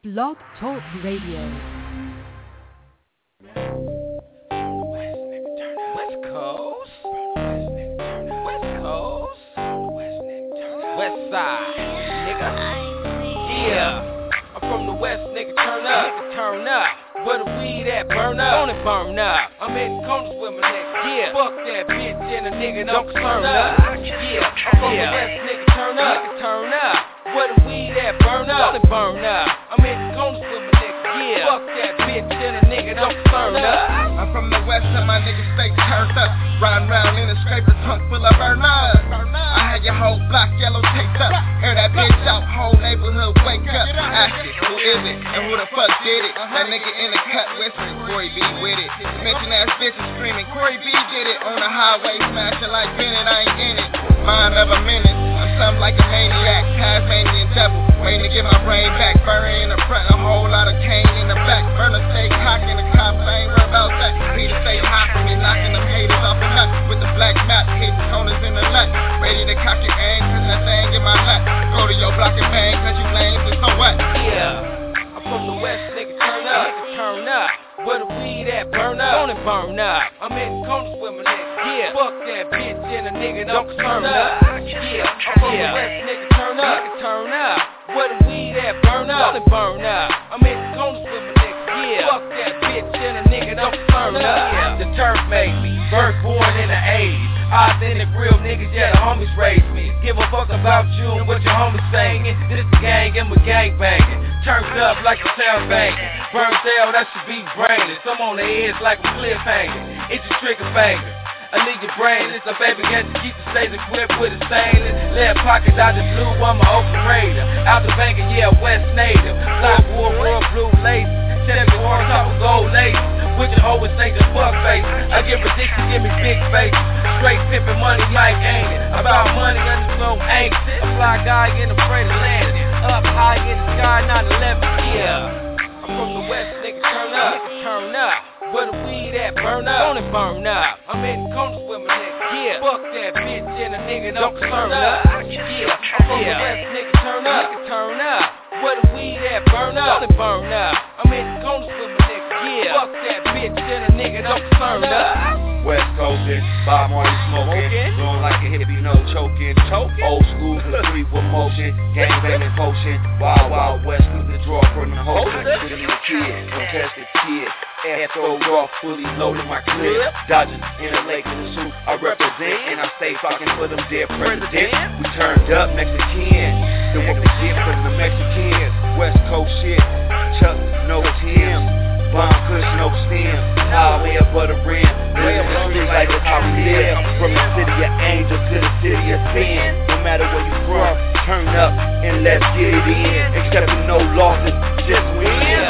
Blog Talk Radio. West Coast, West Side, nigga. Yeah, I'm from the West, nigga. Turn up. Where the weed at? Burn up. Don't it burn up? I'm in corners with my nigga. Yeah, fuck that bitch and a nigga don't turn up. Yeah, I'm from the West, nigga. Turn up. Where the weed at? Burn up. Don't it burn up? I'm in corners with my nigga. Yeah, fuck that bitch and a nigga don't turn up. I'm from the West and my niggas stay turned up. Riding around in a scraper trunk full of burn up. I had your whole block yellow taped up. Air that bitch out, whole neighborhood wake up. Ask it, who is it? And who the fuck did it? That nigga in the cut whispering, Corey B with it. Mention ass bitches screaming, Corey B did it. On the highway smashing like Bennett, I ain't in it. Mind of a menace, I'm something like a maniac. Tasmanian devil, waiting to get my brain back. Burning in the front, a whole lot of cane in the back. Burner stay cocking the cops, I ain't worried about that. Peter stay hot for me, knocking them haters off the nut. With the black map, hitting corners in the nut. Ready to cock your aim, cause that thing in my nut. Go to your block and bang, cause you lame, so what? Yeah, I'm from the West, nigga, turn up. Where the weed at? Burn up. Don't it burn up? I'm in corners with my nigga. Yeah, fuck that bitch and a nigga don't turn up. Yeah, I'm from the West, nigga, turn up. Where the weed at? Burn up. Don't it burn up? I'm in corners with my nigga. Yeah, fuck that bitch and a nigga don't turn up. Yeah, the turf made me, birth born in the 80s. Authentic real niggas, yeah, the homies raised me. Give a fuck about you and what your homies singing. This the gang and my gang banging. Turned up like a sound banging. Burnt out, that should be brainless. I'm on the edge like a cliff hanging. It's a trigger banger. I leave your brainless. A baby got to keep the stage equipped with a stainless. Left pocket out the blue, I'm an open raider. Out the banker, yeah, West native. Black war, royal blue lace. Chevy on top of gold lace. With your hoe and snake and fuck face. I get ridiculous, give me big face. Straight pimpin' money like ain't it. About money underflow ain't it. A fly guy ain't afraid of landing. Up high in the sky, 9/11, yeah. I'm from the West, nigga, turn up. Where the weed at? Burn up. Don't it burn up? I'm in corners with my nigga. Yeah, fuck that bitch and a nigga don't turn up. Yeah, I'm from the West, nigga, turn up. Where the weed at? Burn up. Don't it burn up? I'm in corners with my nigga. Yeah, fuck that bitch and a nigga don't turn up. West Coastin', Bob Marley smoking, blowing like a hippie, no choking. Old school, street with motion, gang banging potion. Wild, wild west, through the draw from the host. Shooting the kid, don't test the kid. Air throw off, fully loaded my clip. Dodgers in a lake in the suit, I represent, and I stay fucking for them dead presidents. We turned up Mexican, then what we get from the Mexicans. West Coast shit, Chuck, no Tim's. Bomb kush, no stem, highway above the rim. Living the street like it's how we live. From the city of angels to the city of sin. No matter where you from, turn up and let's get it in. Accepting no losses, just win.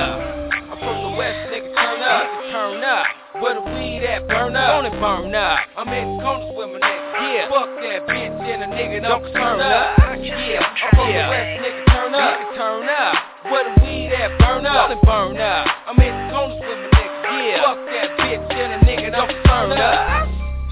I'm from the West, nigga, turn up. Where the weed at? Burn up. Don't it burn up? I'm in corners with my nigga. Yeah, fuck that bitch and a nigga don't turn up. Yeah, I'm from the West, nigga, turn up. Where the weed at? Burn up. Don't it burn up? I'm in corners with my nigga. Yeah, fuck that bitch and a nigga don't turn up.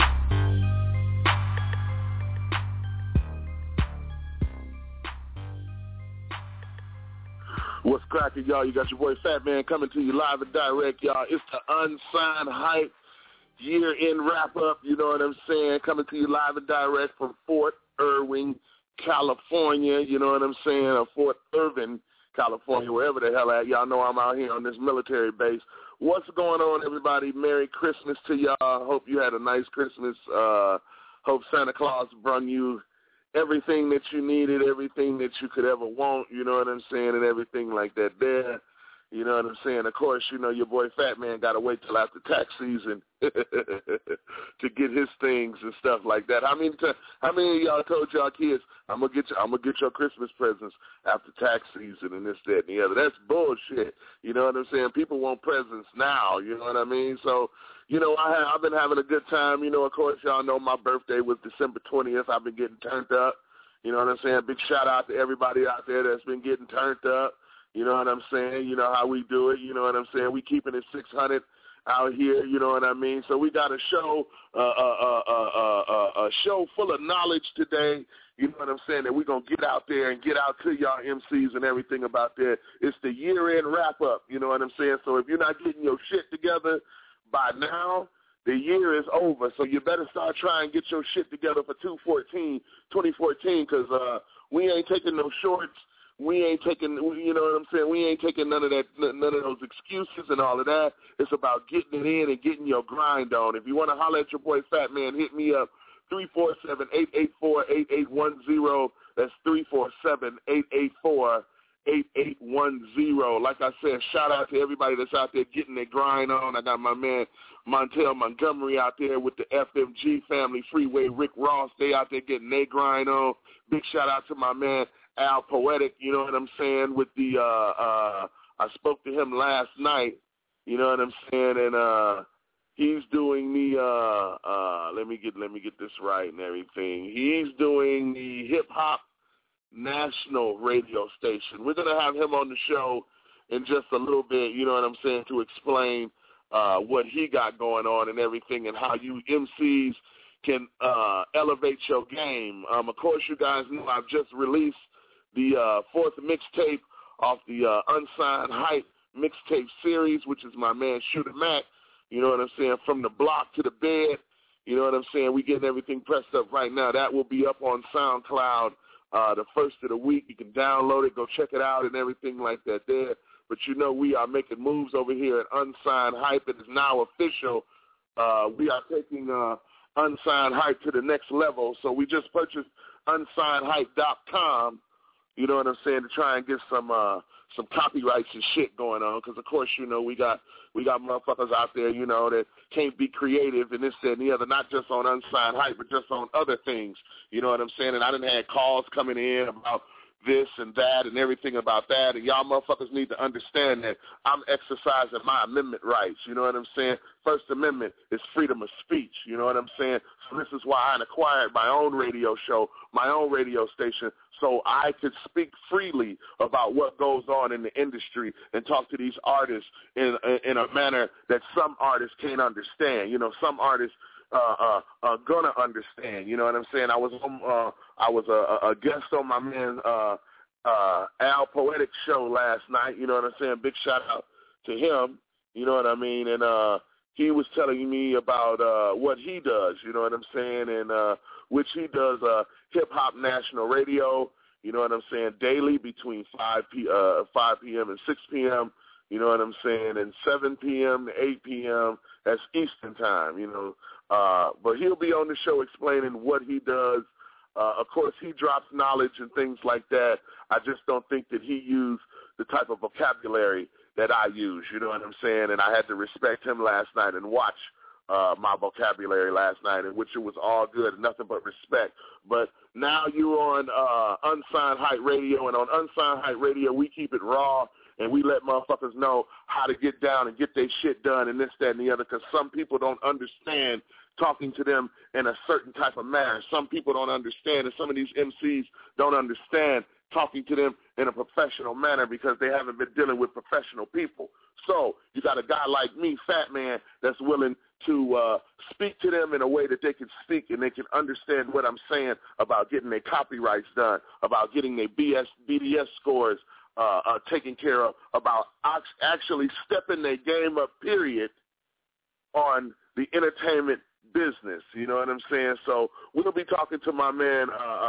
What's cracking, y'all? You got your boy Fat Man coming to you live and direct, y'all. It's the Unsigned Hype year-end wrap-up, you know what I'm saying? Coming to you live and direct from Fort Irwin, California, you know what I'm saying? Or Fort Irvin, California, wherever the hell at. Y'all know I'm out here on this military base. What's going on, everybody? Merry Christmas to y'all. Hope you had a nice Christmas. Hope Santa Claus brought you everything that you needed, everything that you could ever want, you know what I'm saying, and everything like that there. You know what I'm saying? Of course, you know, your boy Fat Man got to wait till after tax season to get his things and stuff like that. How many of y'all told y'all kids, I'm gonna get your Christmas presents after tax season and this, that, and the other? That's bullshit. You know what I'm saying? People want presents now. You know what I mean? So, you know, I've been having a good time. You know, of course, y'all know my birthday was December 20th. I've been getting turned up. You know what I'm saying? Big shout out to everybody out there that's been getting turned up. You know what I'm saying? You know how we do it. You know what I'm saying? We keeping it 600 out here. You know what I mean? So we got a show full of knowledge today. you know what I'm saying, that we're going to get out there and get out to y'all MCs and everything about that. It's the year-end wrap-up, you know what I'm saying? So if you're not getting your shit together by now, the year is over. So you better start trying to get your shit together for 2014, because we ain't taking no shorts. We ain't taking, you know what I'm saying, we ain't taking none of those excuses and all of that. It's about getting it in and getting your grind on. If you want to holler at your boy Fat Man, hit me up, 347-884-8810. That's 347-884-8810. Like I said, shout out to everybody that's out there getting their grind on. I got my man Montel Montgomery out there with the FMG family, Freeway Rick Ross. They out there getting their grind on. Big shout out to my man Al Poetic, you know what I'm saying, with the I spoke to him last night, you know what I'm saying, and he's doing the let me get this right and everything. He's doing the Hip Hop National radio station. We're gonna have him on the show in just a little bit, you know what I'm saying, to explain what he got going on and everything, and how you MCs can elevate your game. Of course, you guys know I've just released the fourth mixtape off the Unsigned Hype mixtape series, which is my man Shooter Mac, you know what I'm saying, from the block to the bed, you know what I'm saying, we getting everything pressed up right now. That will be up on SoundCloud the first of the week. You can download it, go check it out and everything like that there. But you know we are making moves over here at Unsigned Hype. It is now official. We are taking Unsigned Hype to the next level. So we just purchased unsignedhype.com, you know what I'm saying, to try and get some copyrights and shit going on, because of course, you know, we got motherfuckers out there, you know, that can't be creative and this, that, and the other, not just on Unsigned Hype, but just on other things, you know what I'm saying? And I done had calls coming in about this and that and everything about that, and y'all motherfuckers need to understand that I'm exercising my amendment rights, you know what I'm saying? First Amendment is freedom of speech, you know what I'm saying? So this is why I acquired my own radio show, my own radio station, so I could speak freely about what goes on in the industry and talk to these artists in a manner that some artists can't understand. You know, some artists are gonna understand. You know what I'm saying? I was a guest on my man Al Poetic show last night. You know what I'm saying? Big shout out to him. You know what I mean? And he was telling me about what he does. You know what I'm saying? And which he does Hip Hop National Radio. You know what I'm saying? Daily between 5 p.m. and 6 p.m. You know what I'm saying? And 7 p.m. to 8 p.m. That's Eastern time. You know. But he'll be on the show explaining what he does. Of course, he drops knowledge and things like that. I just don't think that he used the type of vocabulary that I use, you know what I'm saying? And I had to respect him last night and watch my vocabulary last night, in which it was all good, nothing but respect. But now you're on Unsigned Hype Radio, and on Unsigned Hype Radio, we keep it raw, and we let motherfuckers know how to get down and get their shit done and this, that, and the other, because some people don't understand talking to them in a certain type of manner. Some people don't understand, and some of these MCs don't understand talking to them in a professional manner because they haven't been dealing with professional people. So you got a guy like me, Fat Man, that's willing to speak to them in a way that they can speak and they can understand what I'm saying about getting their copyrights done, about getting their BDS scores taken care of, about actually stepping their game up, period, on the entertainment business. You know what I'm saying? So we'll be talking to my man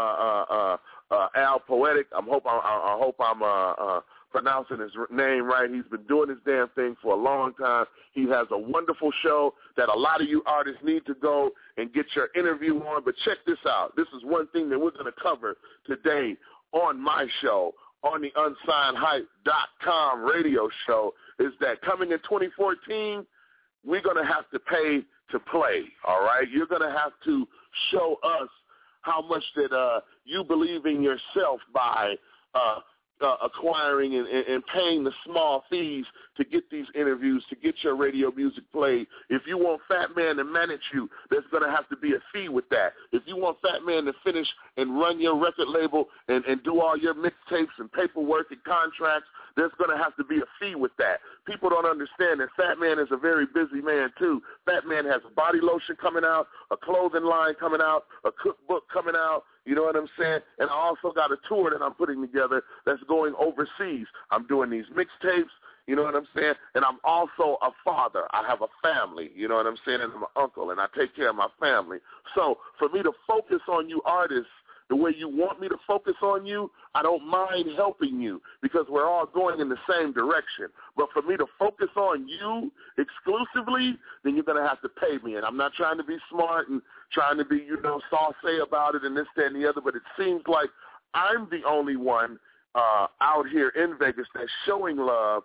Al Poetic. I hope I'm pronouncing his name right. He's been doing this damn thing for a long time. He has a wonderful show that a lot of you artists need to go and get your interview on. But check this out. This is one thing that we're going to cover today on my show, on the UnsignedHype.com radio show, is that coming in 2014, we're going to have to pay to play, all right? You're going to have to show us how much that you believe in yourself by acquiring and paying the small fees to get these interviews, to get your radio music played. If you want Fat Man to manage you, there's going to have to be a fee with that. If you want Fat Man to finish and run your record label and do all your mixtapes and paperwork and contracts, there's going to have to be a fee with that. People don't understand that Fat Man is a very busy man, too. Fat Man has a body lotion coming out, a clothing line coming out, a cookbook coming out, You know what I'm saying? And I also got a tour that I'm putting together that's going overseas. I'm doing these mixtapes. You know what I'm saying? And I'm also a father. I have a family, you know what I'm saying? And I'm an uncle, and I take care of my family. So for me to focus on you artists the way you want me to focus on you, I don't mind helping you because we're all going in the same direction. But for me to focus on you exclusively, then you're going to have to pay me. And I'm not trying to be smart and trying to be, saucy about it and this, that, and the other, but it seems like I'm the only one out here in Vegas that's showing love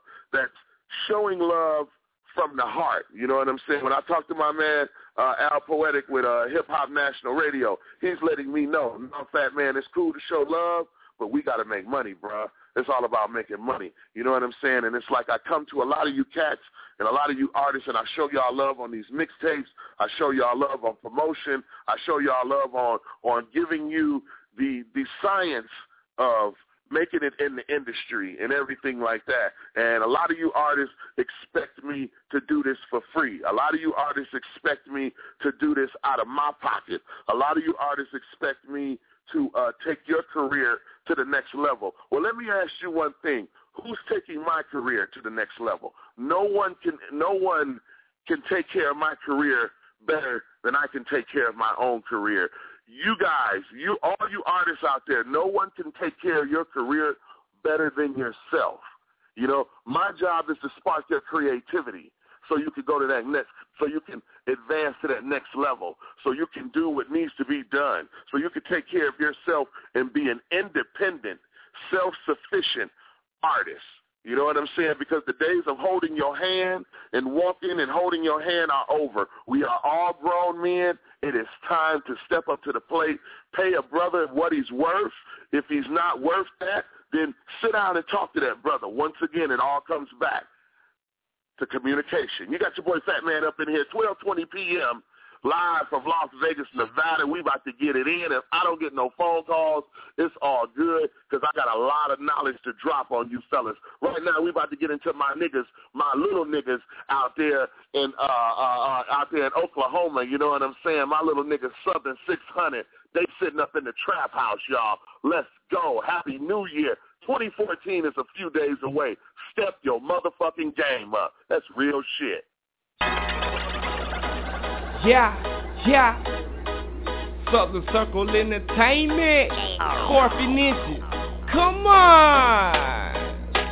from the heart. You know what I'm saying? When I talk to my man Al Poetic with Hip Hop National Radio, he's letting me know, no, fat man, it's cool to show love, but we got to make money, bruh. It's all about making money. You know what I'm saying? And it's like I come to a lot of you cats and a lot of you artists, and I show y'all love on these mixtapes. I show y'all love on promotion. I show y'all love on giving you the science of making it in the industry and everything like that. And a lot of you artists expect me to do this for free. A lot of you artists expect me to do this out of my pocket. A lot of you artists expect me to take your career to the next level. Well, let me ask you one thing. Who's taking my career to the next level? No one can take care of my career better than I can take care of my own career. You guys, all you artists out there, no one can take care of your career better than yourself. You know, my job is to spark your creativity so you can go to that next, so you can advance to that next level, so you can do what needs to be done, so you can take care of yourself and be an independent, self-sufficient artist. You know what I'm saying? Because the days of holding your hand and walking and holding your hand are over. We are all grown men. It is time to step up to the plate, pay a brother what he's worth. If he's not worth that, then sit down and talk to that brother. Once again, it all comes back to communication. You got your boy Fat Man up in here, 12:20 p.m., live from Las Vegas, Nevada. We about to get it in. If I don't get no phone calls, it's all good because I got a lot of knowledge to drop on you fellas. Right now, we about to get into my niggas, my little niggas out there in Oklahoma. You know what I'm saying? My little niggas, Southern 600. They sitting up in the trap house, y'all. Let's go. Happy New Year. 2014 is a few days away. Step your motherfucking game up. That's real shit. Yeah. Southern Circle Entertainment. Scorpion Ninja. Come on.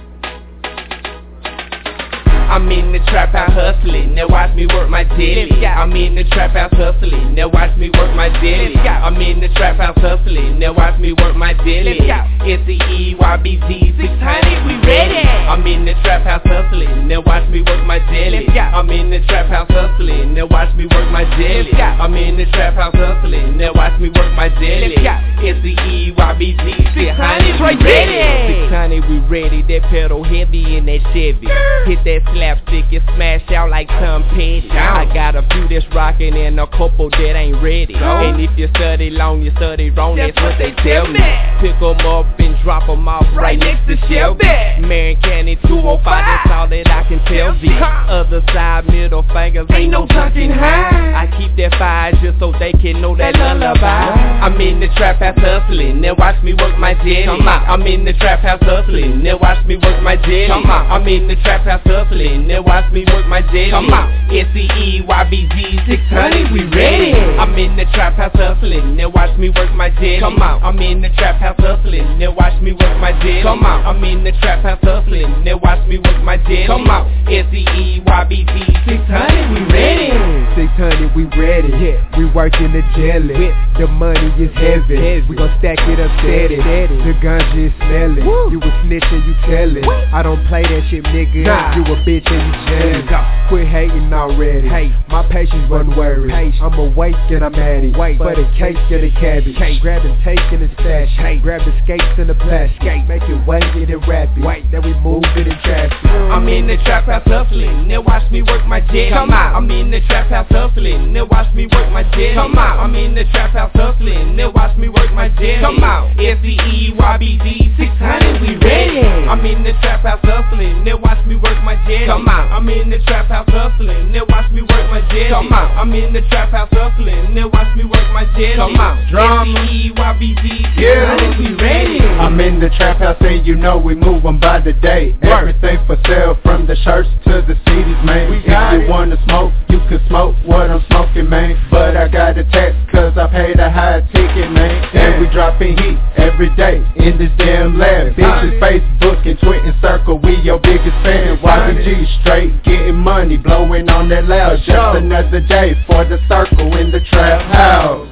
I'm in the trap house hustling, now watch me work my dilly. I'm in the trap house hustling, now watch me work my dilly. I'm in the trap house hustling, now watch me work my dilly. It's the EYBZ 600, we ready. I'm in the trap house hustling, now watch me work my dilly. I'm in the trap house hustling, now watch me work my dilly. I'm in the trap house hustling, now watch me work my dilly. It's the EYBZ 600, we ready. 600, we ready. That pedal heavy in that Chevy. Hit that slapstick and smash out like Tom Petty. I got a few that's rockin' and a couple that ain't ready. And if you study long, you study wrong, that's what they tell me. Pick 'em up and drop 'em off right next to Shelby. Marion County 205, that's all that I can tell thee. Other side, middle fingers, ain't no touching high. I keep that fire just so they can know that lullaby. I'm in the trap house hustling, now watch me work my jelly. I'm in the trap house hustling, now watch me work my jelly. I'm in the trap house hustling, now watch me work my jelly. It's the EYBZ 600, we ready. I'm in the trap house hustling, now watch me work my jelly. I'm in the trap house hustling, now watch me work my jelly. I'm in the trap house hustling, now watch me work my jelly. It's the EYBZ 600, we ready. 600, we ready. We working the jelly. The money is heavy. We gon' stack it up steady. The ganja is smelling. You a snitch and you tellin'. I don't play that shit, nigga. You a bitch and you jealous. Quit hating already. My patience run worried. I'm awake and I'm at it. For the cake and the cabbage. Grab and take in the stash. Grab the skates and the plastic. Make it wait, get it rapid. Then we move it in traffic. I'm in the trap house hustling, now watch me work my jet. Come out, I'm in the trap house hustling. They watch me work my jet. Come out, I'm in the trap house hustling. They watch me work my jet. Come out, SEEYBD 600, we ready. I'm in the trap house hustling. They watch me work my jet. Come out, I'm in the trap house hustling. They watch me work my jet. Come out, I'm in the trap house hustling. They watch me work my jet. Come out, SEEYBD 600, we ready. I'm in the trap house and you know we move 'em by the day. Everything for sale from the shirts to the CDs, man. If you wanna smoke, you can smoke what I'm smoking, man. But I got a tax cause I paid a high ticket, man. And we dropping heat every day in this damn lab. Bitches, Facebook and Twitter circle, we your biggest fan. YBG straight getting money, blowing on that loud. Just another day for the circle in the trap house.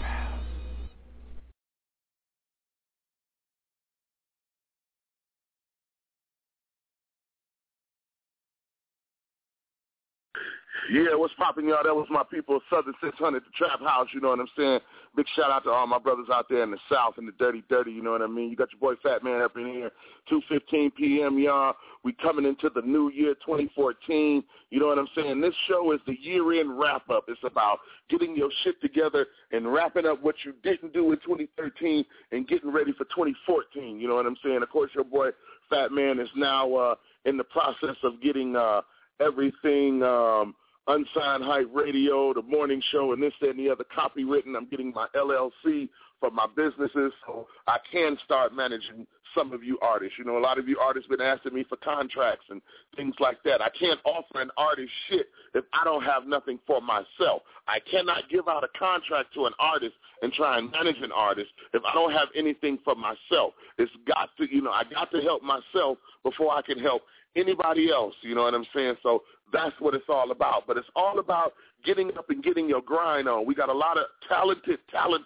Yeah, what's poppin', y'all? That was my people, Southern 600, the Trap House, you know what I'm saying? Big shout out to all my brothers out there in the South and the Dirty, you know what I mean? You got your boy Fat Man up in here, 2:15 p.m., y'all. We coming into the new year, 2014, you know what I'm saying? This show is the year-end wrap-up. It's about getting your shit together and wrapping up what you didn't do in 2013 and getting ready for 2014, you know what I'm saying? Of course, your boy Fat Man is now in the process of getting everything Unsigned Hype Radio, the morning show, and this, that, and the other copywritten. I'm getting my LLC for my businesses so I can start managing some of you artists. You know, a lot of you artists been asking me for contracts and things like that. I can't offer an artist shit if I don't have nothing for myself. I cannot give out a contract to an artist and try and manage an artist if I don't have anything for myself. It's got to, you know, I got to help myself before I can help anybody else, you know what I'm saying? So that's what it's all about. But it's all about getting up and getting your grind on. We got a lot of talented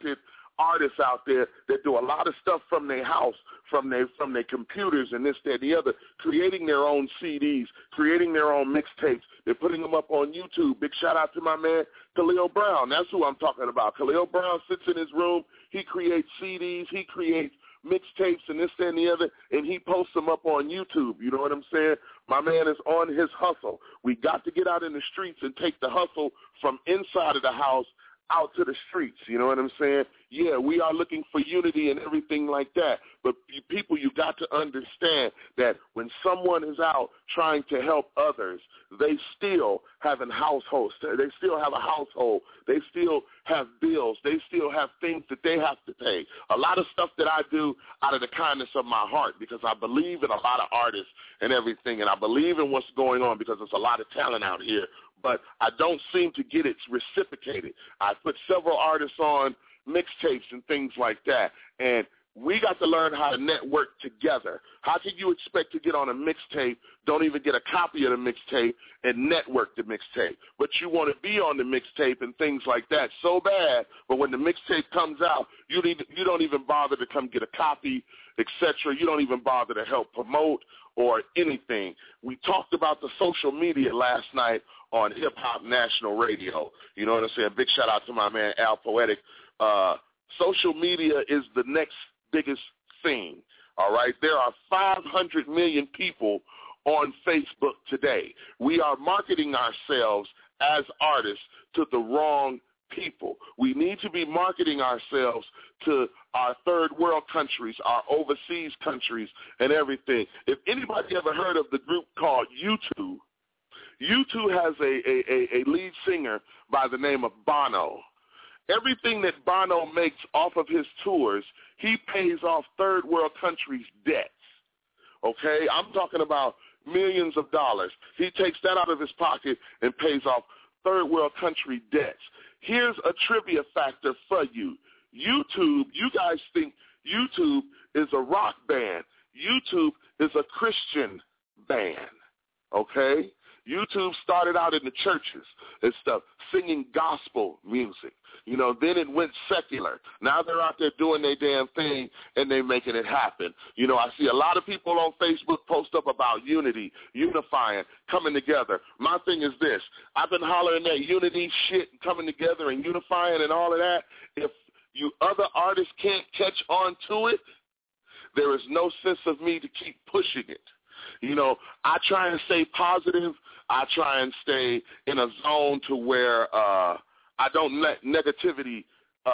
artists out there that do a lot of stuff from their house, from their computers and this, that, and the other, creating their own CDs, creating their own mixtapes. They're putting them up on YouTube. Big shout out to my man, Khalil Brown. That's who I'm talking about. Khalil Brown sits in his room. He creates CDs. He creates mixtapes and this, that, and the other, and he posts them up on YouTube. You know what I'm saying? My man is on his hustle. We got to get out in the streets and take the hustle from inside of the house out to the streets. You know what I'm saying? Yeah, we are looking for unity and everything like that. But people, you got to understand that when someone is out trying to help others, they still have a household. They still have a household. They still have bills. They still have things that they have to pay. A lot of stuff that I do out of the kindness of my heart because I believe in a lot of artists and everything, and I believe in what's going on because there's a lot of talent out here. But I don't seem to get it reciprocated. I put several artists on mixtapes and things like that, and we got to learn how to network together. How can you expect to get on a mixtape, don't even get a copy of the mixtape, and network the mixtape? But you want to be on the mixtape and things like that so bad, but when the mixtape comes out, you don't even bother to come get a copy, etc. You don't even bother to help promote or anything. We talked about the social media last night on Hip Hop National Radio. You know what I'm saying? Big shout out to my man Al Poetic. Social media is the next biggest thing, all right? There are 500 million people on Facebook today. We are marketing ourselves as artists to the wrong people. We need to be marketing ourselves to our third world countries, our overseas countries, and everything. If anybody ever heard of the group called U2, U2 has a lead singer by the name of Bono. Everything that Bono makes off of his tours, he pays off third world countries' debts. Okay? I'm talking about millions of dollars. He takes that out of his pocket and pays off third world country debts. Here's a trivia factor for you. YouTube, you guys think YouTube is a rock band. YouTube is a Christian band. Okay? YouTube started out in the churches and stuff, singing gospel music. You know, then it went secular. Now they're out there doing their damn thing, and they're making it happen. You know, I see a lot of people on Facebook post up about unity, unifying, coming together. My thing is this. I've been hollering that unity shit and coming together and unifying and all of that. If you other artists can't catch on to it, there is no sense of me to keep pushing it. You know, I try and stay positive. I try and stay in a zone to where I don't let negativity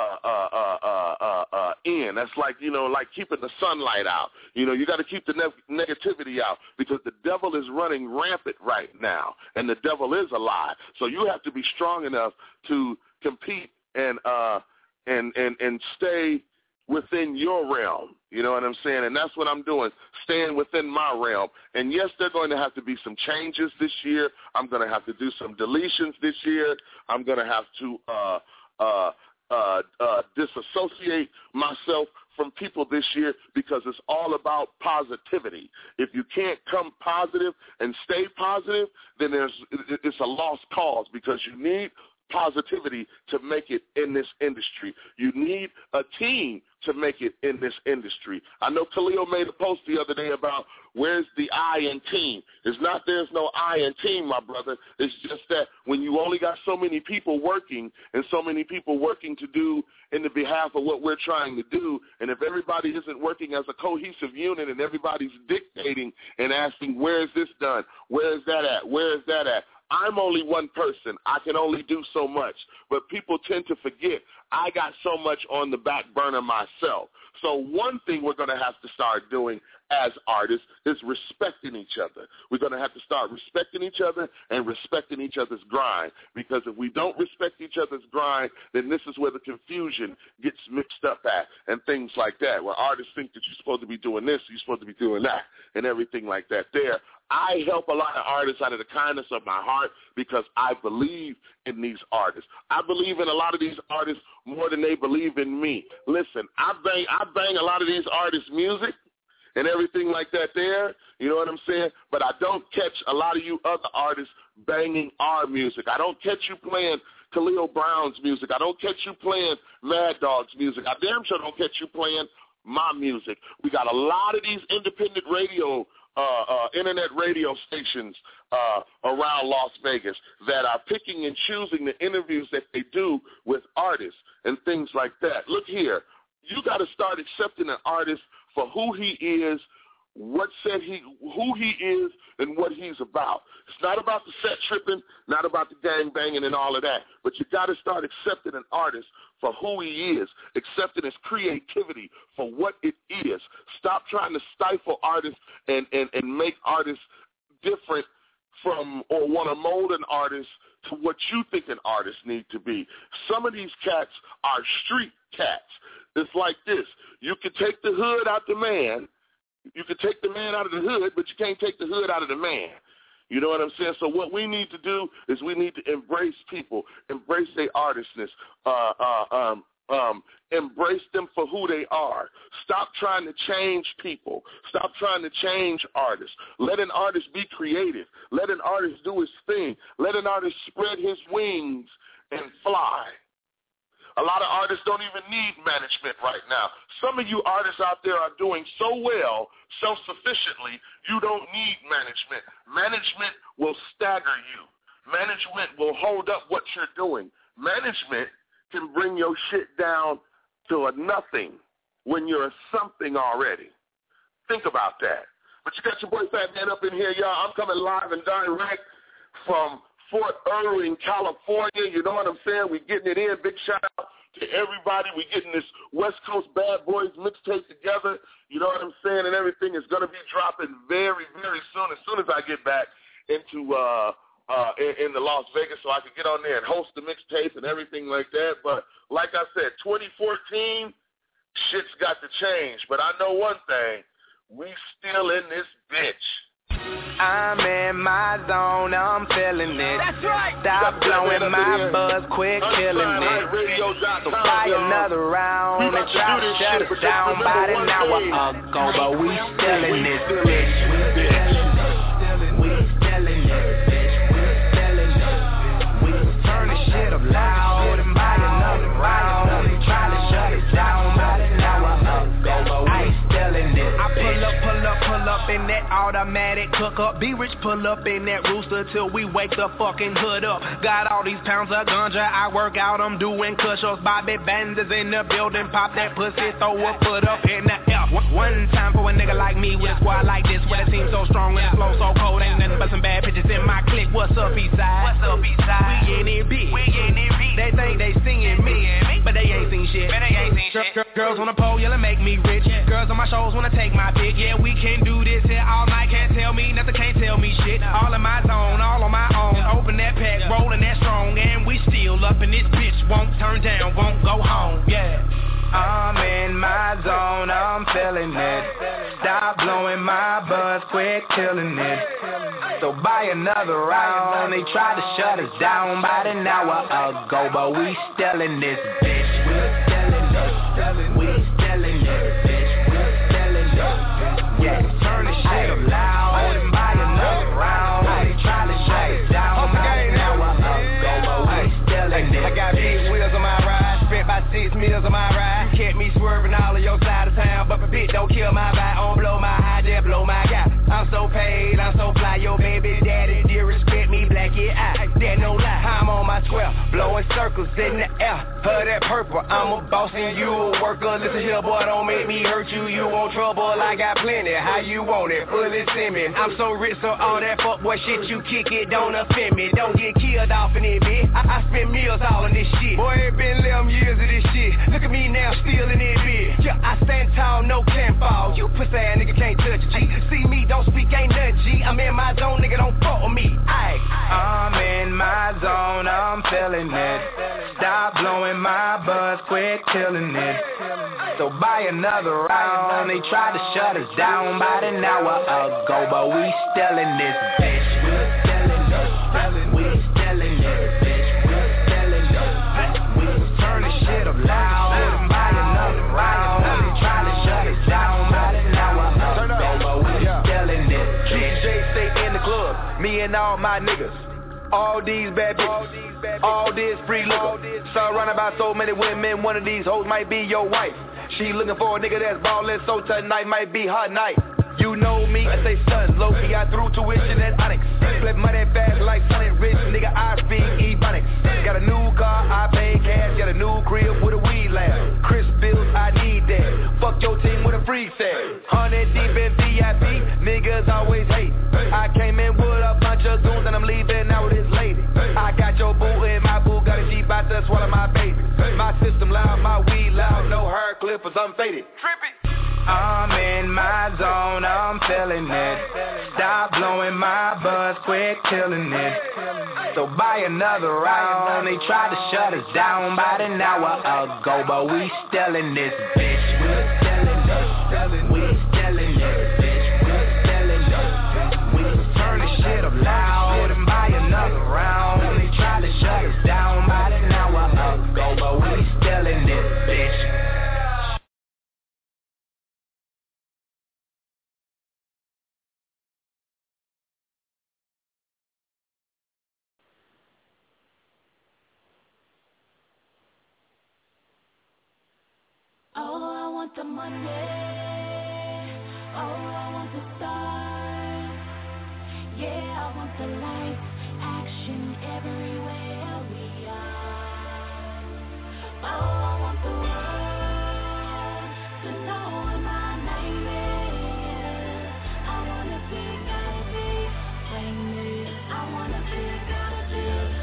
in. That's like, like keeping the sunlight out. You got to keep the negativity out because the devil is running rampant right now, and the devil is alive. So you have to be strong enough to compete and stay within your realm. You know what I'm saying? And that's what I'm doing, staying within my realm. And yes, there are going to have to be some changes this year. I'm going to have to do some deletions this year. I'm going to have to disassociate myself from people this year because it's all about positivity. If you can't come positive and stay positive, then it's a lost cause because you need positivity to make it in this industry. You need a team to make it in this industry. I know Khalil made a post the other day about where's the I in team. It's not there's no I in team, my brother. It's just that when you only got so many people working and so many people working to do in the behalf of what we're trying to do, and if everybody isn't working as a cohesive unit and everybody's dictating and asking where is this done, where is that at, where is that at, I'm only one person. I can only do so much. But people tend to forget I got so much on the back burner myself. So one thing we're going to have to start doing as artists is respecting each other. We're going to have to start respecting each other and respecting each other's grind, because if we don't respect each other's grind, then this is where the confusion gets mixed up at and things like that, where artists think that you're supposed to be doing this, you're supposed to be doing that, and everything like that there. I help a lot of artists out of the kindness of my heart because I believe in these artists. I believe in a lot of these artists more than they believe in me. Listen, I bang a lot of these artists' music and everything like that there, you know what I'm saying? But I don't catch a lot of you other artists banging our music. I don't catch you playing Khalil Brown's music. I don't catch you playing Mad Dog's music. I damn sure don't catch you playing my music. We got a lot of these independent radio internet radio stations around Las Vegas that are picking and choosing the interviews that they do with artists and things like that. Look here, you got to start accepting an artist for who he is, who he is, and what he's about. It's not about the set tripping, not about the gang banging and all of that, but you got to start accepting an artist for who he is, accepting his creativity for what it is. Stop trying to stifle artists and make artists different from, or want to mold an artist to what you think an artist need to be. Some of these cats are street cats. It's like this. You can take the hood out the man. You can take the man out of the hood, but you can't take the hood out of the man. You know what I'm saying? So what we need to do is we need to embrace people, embrace their artistness, embrace them for who they are. Stop trying to change people. Stop trying to change artists. Let an artist be creative. Let an artist do his thing. Let an artist spread his wings and fly. A lot of artists don't even need management right now. Some of you artists out there are doing so well, self-sufficiently, you don't need management. Management will stagger you. Management will hold up what you're doing. Management can bring your shit down to a nothing when you're a something already. Think about that. But you got your boy Fat Man up in here, y'all. I'm coming live and direct from Fort Irwin, California. You know what I'm saying? We're getting it in. Big shout out to everybody. We're getting this West Coast Bad Boys mixtape together. You know what I'm saying? And everything is going to be dropping very, very soon. As soon as I get back into in the Las Vegas, so I can get on there and host the mixtape and everything like that. But like I said, 2014, shit's got to change. But I know one thing. We still in this bitch. I'm in my zone, I'm feeling it. That's right. Stop blowing my buzz, quit killing it. So fly another round and try to shut us down about an hour ago, but we still in this bitch. We still in it, we still in it, bitch. We still in it. We turn the shit up loud and buy another round and try to shut it down about an hour ago, but I ain't still in it. I pull up in that automatic cook up. Be rich, pull up in that rooster till we wake the fucking hood up. Got all these pounds of ganja, I work out, I'm doing cushions. Bobby Bands is in the building, pop that pussy, throw a foot up in the air. One time for a nigga like me with a squad like this, where the team so strong and the flow so cold. Ain't nothing but some bad bitches in my clique. What's Eastside? What's up, Eastside? We in it big. They think they seeing me, but they ain't seen shit. Girls on the pole yelling make me rich. Girls on my shows wanna take my pick. Yeah, we can do this here all night. Can't tell me nothing, can't tell me shit. All in my zone, all on my own. Open that pack, rolling that strong, and we still up in this bitch. Won't turn down, won't go home. Yeah. I'm in my zone, I'm feeling it. Stop blowing my buzz, quit killing it. So buy another round. They tried to shut us down about an hour ago, but we still in this bitch. We still in this, we still in this bitch. We still in this, yeah. Turn the shit up loud and buy another round. They tried to shut us down about an hour ago, but we still in this. I got big wheels on my ride, spent about 6 meals on my ride. You kept me swerving all of your side of town, but the bitch don't kill my vibe, don't blow my high, just blow my guy. I'm so paid, I'm so fly, your baby daddy dear respect me, black yeah, that no lie. I'm on my square, blowing circles in the air, her that purple, I'm a boss and you a worker. Listen here boy, don't make me hurt you, you want trouble, I got plenty, how you want it, fully send me. I'm so rich, so all that fuck boy shit you kick it, don't offend me, don't get killed off in it, bitch. I spend meals all in this shit, boy it been 11 years of this shit, look at me now still in it, bitch. Yeah, I stand tall, no can fall, you pussy ass nigga can't touch it, G. See me, don't speak, ain't nothing, G. I'm in my zone, nigga, don't fuck with me. Aye. I'm in my zone, I'm feeling it. Stop blowing my buzz, quit killing it. So buy another round. They tried to shut us down about an hour ago, but we still in this bitch. We still in this, we still in this bitch. We still in this, we turn the shit up loud and buy another round. They tried to shut us down about an hour ago, but we still in this. DJ stay in the club, me and all my niggas. All these bad bitches, all this free liquor. Surrounded by so many women, one of these hoes might be your wife. She looking for a nigga that's ballin', so tonight might be her night. You know me, I say son, low-key, I threw tuition at Onyx. Flip money fast like Sonny Rich, nigga, I speak Ebonics. Got a new car, I pay cash, got a new crib with a weed lab. Chris bills, I need that. Fuck your team with a free set. 100 deep in VIP, niggas always hate. I came in with a bunch of goons and I'm leaving out with this lady. I got your boo and my boo got a sheep out there swallow my baby. My system loud, my weed loud, no hair clippers, I'm faded. Trippy. I'm in my zone, I'm feeling it. Stop blowing my buzz, quit killing it. So buy another round. They tried to shut us down about an hour ago, but we still in this bitch. We still in this, we still in this bitch. We still in this, we turn the shit up loud and buy another round. They tried to shut us down about an hour ago, but we still in this bitch. Oh, I want the money. Oh, I want the stars. Yeah, I want the lights, action everywhere we are. Oh, I want the world to know what my name is. I wanna be, gotta be famous. I wanna be, gotta be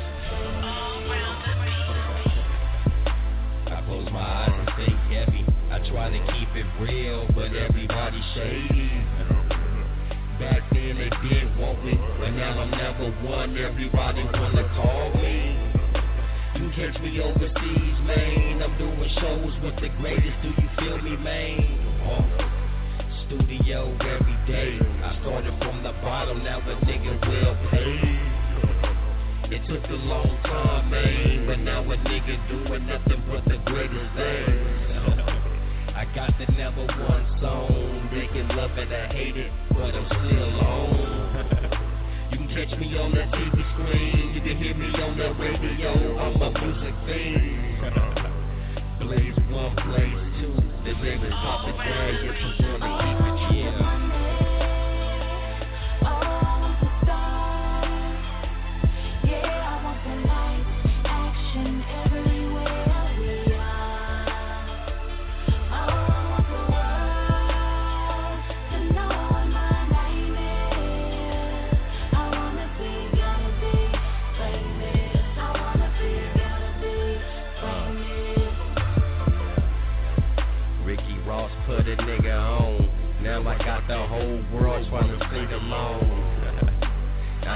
famous. I close my eyes and think heavy. I try to keep it real, but everybody's shady. Back then they didn't want me, but now I'm number one. Everybody wanna call me. You catch me overseas, man. I'm doing shows with the greatest. Do you feel me, man? Studio every day. I started from the bottom, now a nigga well paid. It took a long time, man, but now a nigga doing nothing but the greatest things. I got the number one song. They can love it or hate it, but I'm still on. You can catch me on the TV screen. You can hear me on the radio. I'm a music fiend. Blaze 1, Blaze 2. The baby's poppin' down. Yes, I'm gonna keep it chill.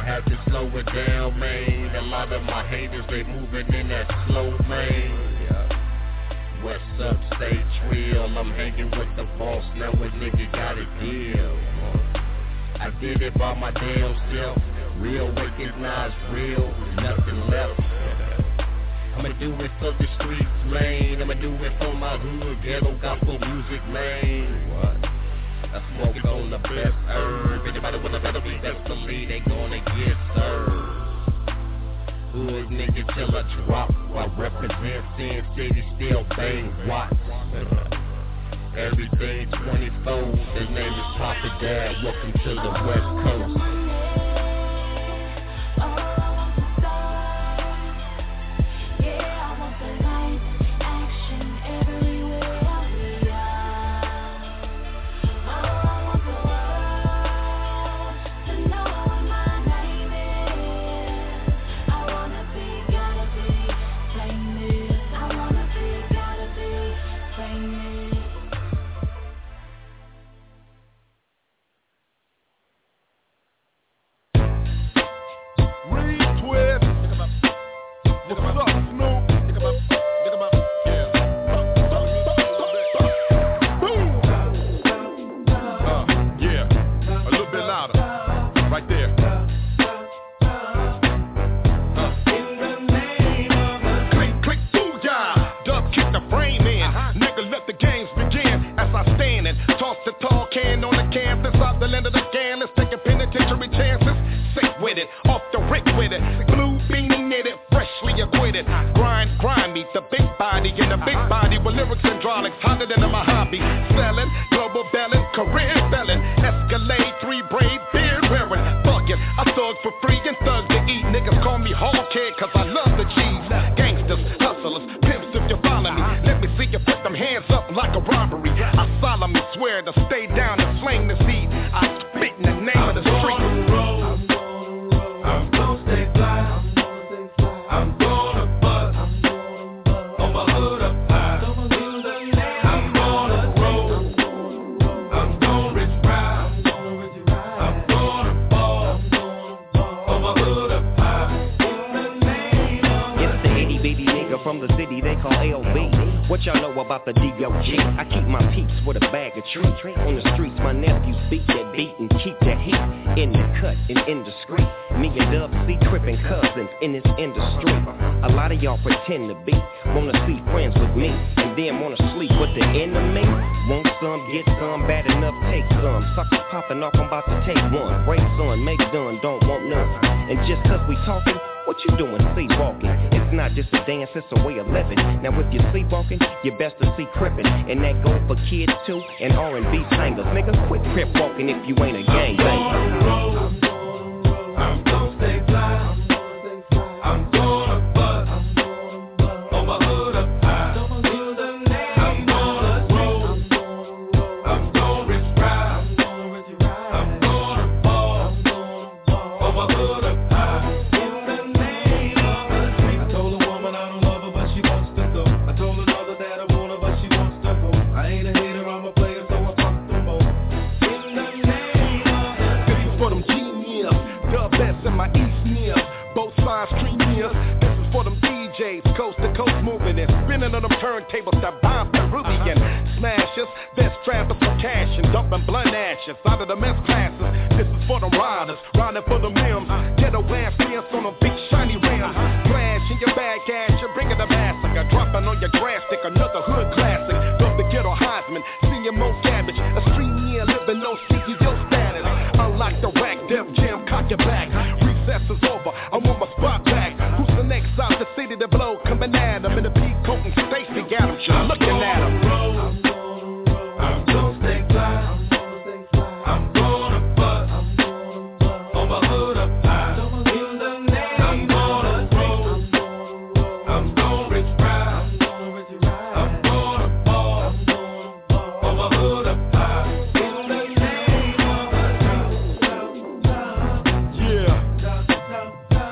had to slow it down, man. A lot of my haters, they moving in that slow lane. What's up, stay real. I'm hanging with the boss, now a nigga got a deal. I did it by my damn self. Real recognize real, nothing left. I'ma do it for the streets, man. I'ma do it for my hood, ghetto gospel music, man. What? I smoke on the best herb. Anybody with a better beat, best believe they gonna get served. Hood nigga till I drop. I represent Sin City, still bang watts. Everything 24. The name is Papa Dad. Welcome to the West Coast.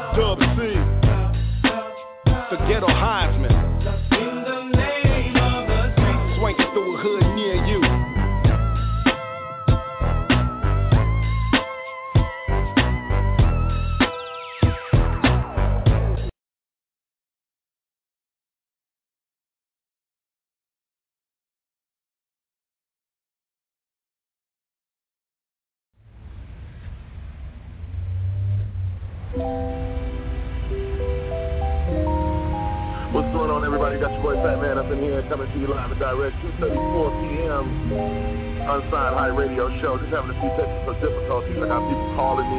Ghetto Heisman. In the name of What's going on, everybody? Got your boy Fat Man up in here, coming to you live and direct, 2:34 p.m. Unsigned Hype Radio Show. Just having a few technical difficulties. I got people calling me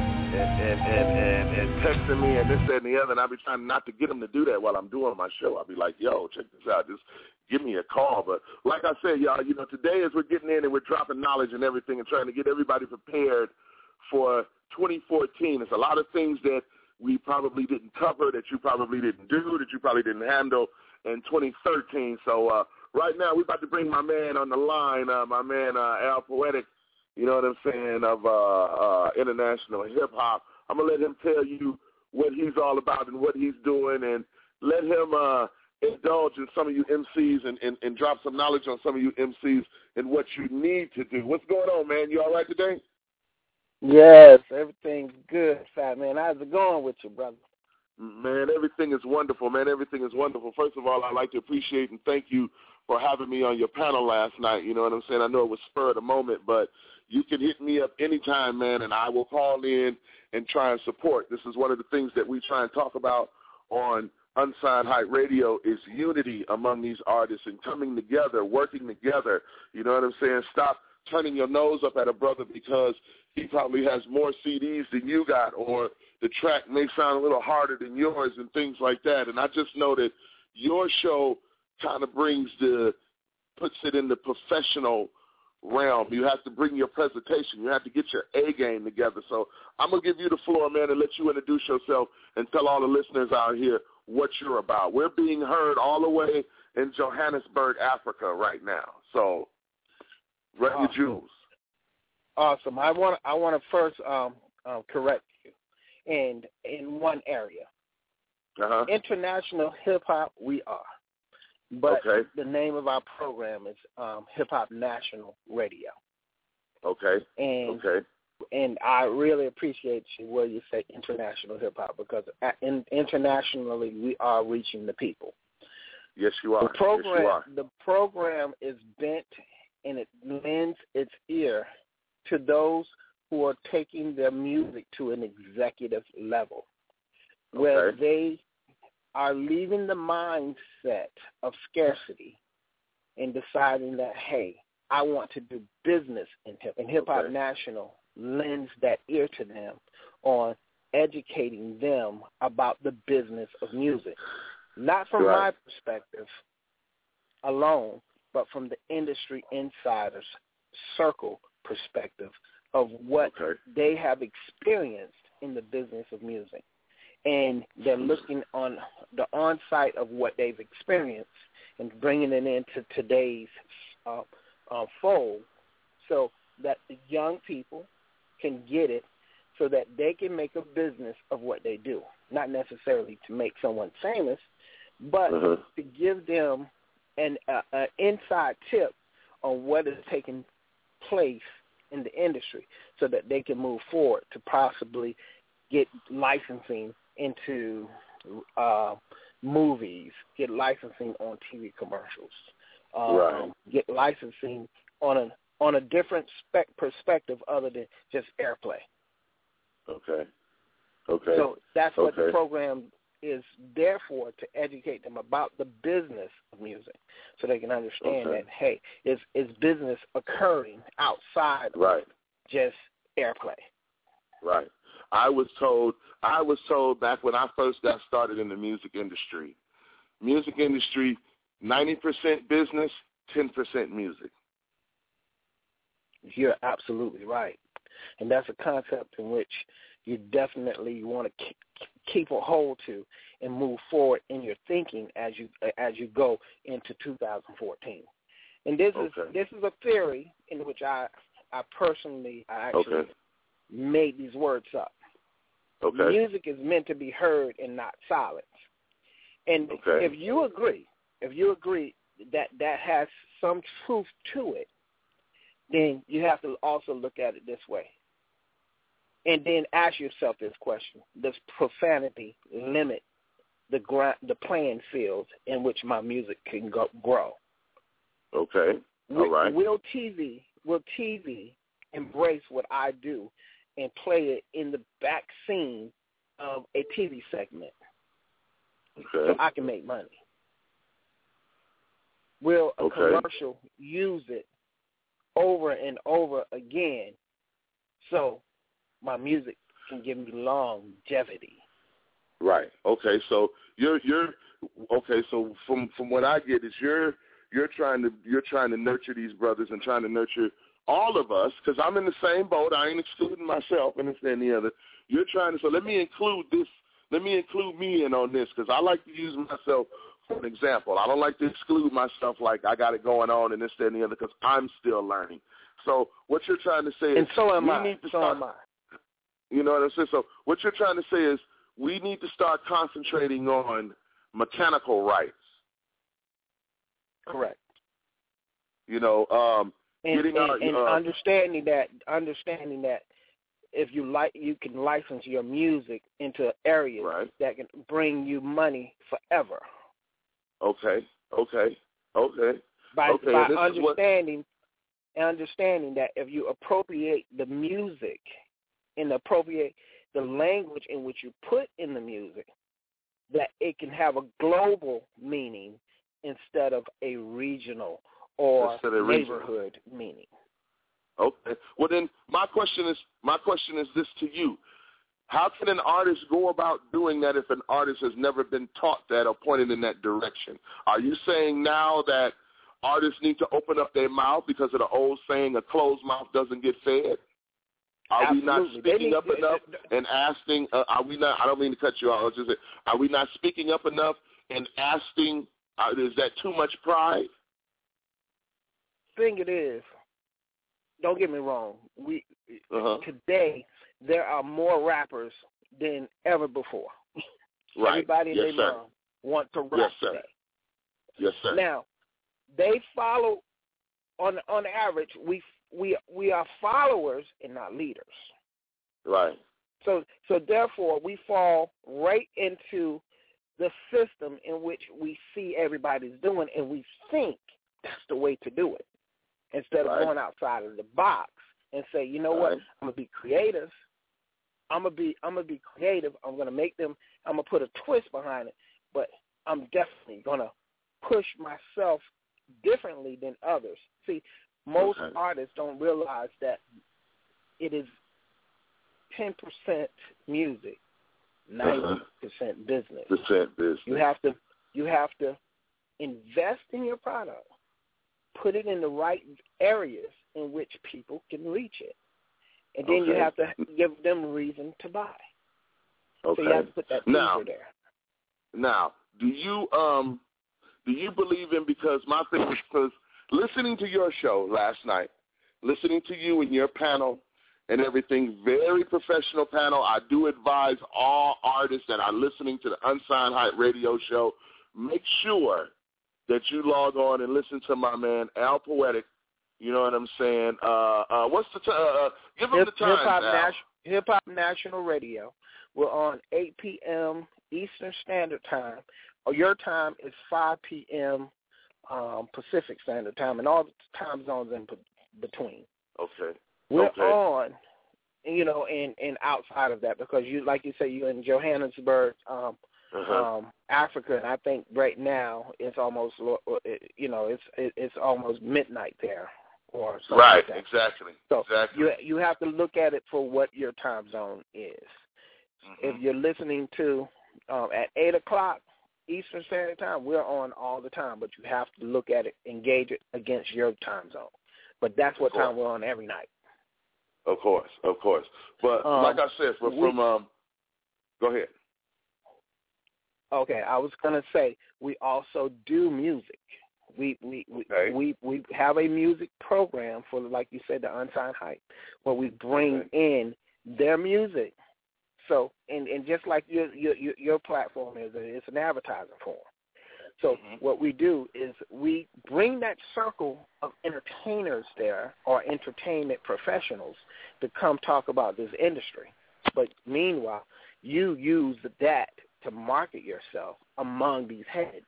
and texting me and this, that, and the other, and I'll be trying not to get them to do that while I'm doing my show. I'll be like, yo, check this out. Just give me a call. But like I said, y'all, you know, today as we're getting in and we're dropping knowledge and everything and trying to get everybody prepared for 2014, there's a lot of things that we probably didn't cover, that you probably didn't do, that you probably didn't handle in 2013. So right now we're about to bring my man on the line, my man Al Poetic, you know what I'm saying, of international hip-hop. I'm going to let him tell you what he's all about and what he's doing, and let him indulge in some of you MCs and drop some knowledge on some of you MCs and what you need to do. What's going on, man? You all right today? Yes, everything's good, Fat Man. How's it going with you, brother? Man, everything is wonderful, man. Everything is wonderful. First of all, I'd like to appreciate and thank you for having me on your panel last night. You know what I'm saying? I know it was spur of the moment, but you can hit me up anytime, man, and I will call in and try and support. This is one of the things that we try and talk about on Unsigned Hype Radio is unity among these artists and coming together, working together. You know what I'm saying? Stop turning your nose up at a brother because he probably has more CDs than you got, or the track may sound a little harder than yours and things like that. And I just know that your show kind of puts it in the professional realm. You have to bring your presentation. You have to get your A game together. So I'm going to give you the floor, man, and let you introduce yourself and tell all the listeners out here what you're about. We're being heard all the way in Johannesburg, Africa right now. So run your jewels. Awesome. I want to first correct you in one area. International hip hop, we are, but the name of our program is Hip Hop National Radio. And I really appreciate you where you say international hip hop, because internationally we are reaching the people. Yes, you are. The program is bent and it lends its ear to those who are taking their music to an executive level, where they are leaving the mindset of scarcity and deciding that, hey, I want to do business in hip. And Hip Hop National lends that ear to them on educating them about the business of music, not from my perspective alone, but from the industry insiders circle perspective of what they have experienced in the business of music. And they're looking on the on-site of what they've experienced and bringing it into today's fold so that the young people can get it, so that they can make a business of what they do. Not necessarily to make someone famous, but to give them an inside tip on what is taking place in the industry, so that they can move forward to possibly get licensing into movies, get licensing on TV commercials, get licensing on a different perspective other than just airplay. So that's what the program is there for, to educate them about the business of music, so they can understand that, hey, is business occurring outside of just airplay. Right. I was told back when I first got started in the music industry, 90% business, 10% music. You're absolutely right. And that's a concept in which you definitely want to keep a hold to and move forward in your thinking as you go into 2014. And this is a theory in which I actually made these words up. Music is meant to be heard and not silenced. And if you agree that has some truth to it, then you have to also look at it this way. And then ask yourself this question: does profanity limit the playing field in which my music can grow? Will TV embrace what I do and play it in the back scene of a TV segment Okay. so I can make money? Will a commercial use it over and over again so my music can give me longevity? Right. Okay. So you're okay. So from what I get is you're trying to nurture these brothers and trying to nurture all of us, because I'm in the same boat. I ain't excluding myself and this and the other. You're trying to, so let me include this. Let me include me in on this, because I like to use myself for an example. I don't like to exclude myself like I got it going on and this and the other, because I'm still learning. So what you're trying to say is, and so am we I. need to so start, am I. You know what I'm saying? So what you're trying to say is we need to start concentrating on mechanical rights. Correct. You know, and understanding that if you like, you can license your music into areas that can bring you money forever. Okay. By understanding that if you appropriate the music and appropriate the language in which you put in the music, that it can have a global meaning instead of a regional or neighborhood meaning. Okay. Well, then my question is this to you: how can an artist go about doing that if an artist has never been taught that or pointed in that direction? Are you saying now that artists need to open up their mouth because of the old saying, "A closed mouth doesn't get fed"? Are Absolutely. we not speaking up enough and asking? Are we not? I don't mean to cut you off. I was just saying, are we not speaking up enough and asking? Is that too much pride? Thing it is, don't get me wrong. Today there are more rappers than ever before. Right. Everybody and their mom want to rap today. Yes, sir. Now, they follow. On average, we are followers and not leaders. Right. So therefore, we fall right into the system in which we see everybody's doing, and we think that's the way to do it, instead of going outside of the box and say, you know what, I'm gonna be creative. I'm gonna be creative. I'm gonna make them. I'm gonna put a twist behind it, but I'm definitely gonna push myself differently than others. See, most artists don't realize that it is 10% music, 90% business. You have to invest in your product, put it in the right areas in which people can reach it, and then you have to give them a reason to buy. So you have to put that teaser there. Now, do you believe in, because my thing is, because listening to your show last night, listening to you and your panel and everything, very professional panel. I do advise all artists that are listening to the Unsigned Hype radio show, make sure that you log on and listen to my man, Al Poetic. You know what I'm saying? What's the give him the time, Hip Hop National Radio. We're on 8 p.m. Eastern Standard Time. Your time is 5 p.m. Pacific Standard Time, and all the time zones in between. Okay. We're on, you know, and outside of that, because you, like you say, you're in Johannesburg, Africa, and I think right now it's almost, you know, it's almost midnight there, or something like that. Exactly. So you have to look at it for what your time zone is. If you're listening to at 8 o'clock Eastern Standard Time, we're on all the time, but you have to look at it, engage it against your time zone. But that's what time we're on every night. Of course. But like I said, go ahead. Okay, I was gonna say we also do music. We have a music program for, like you said, the Unsigned Hype, where we bring in their music. So, and just like your platform is, it's an advertising form. So what we do is we bring that circle of entertainers there, or entertainment professionals, to come talk about this industry. But meanwhile, you use that to market yourself among these heads.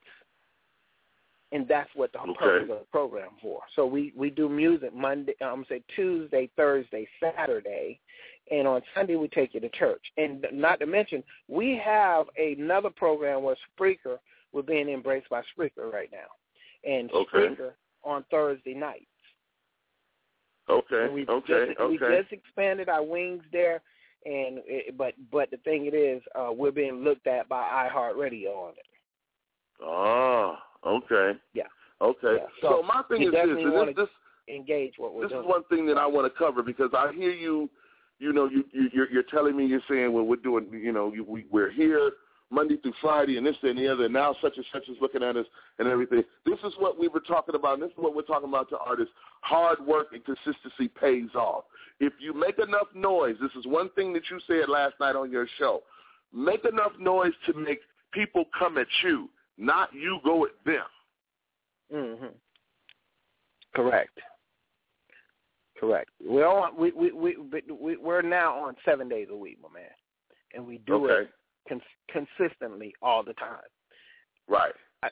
And that's what the purpose of the program for. So we do music Tuesday, Thursday, Saturday, And on Sunday, we take you to church. And not to mention, we have another program where Spreaker, we're being embraced by Spreaker right now. And Spreaker on Thursday nights. Okay, we just expanded our wings there. And but the thing it is, we're being looked at by iHeartRadio on it. Oh, okay. Yeah. Okay. Yeah. So my thing is this. Engage what we're doing. This is one thing that I want to cover because I hear you. You're telling me, you're saying, well, we're doing. We're here Monday through Friday and this and the other. And now such and such is looking at us and everything. This is what we were talking about. And this is what we're talking about to artists. Hard work and consistency pays off. If you make enough noise, this is one thing that you said last night on your show. Make enough noise to make people come at you, not you go at them. Mm-hmm. Correct. We're now on 7 days a week, my man, and we do it consistently all the time. Right.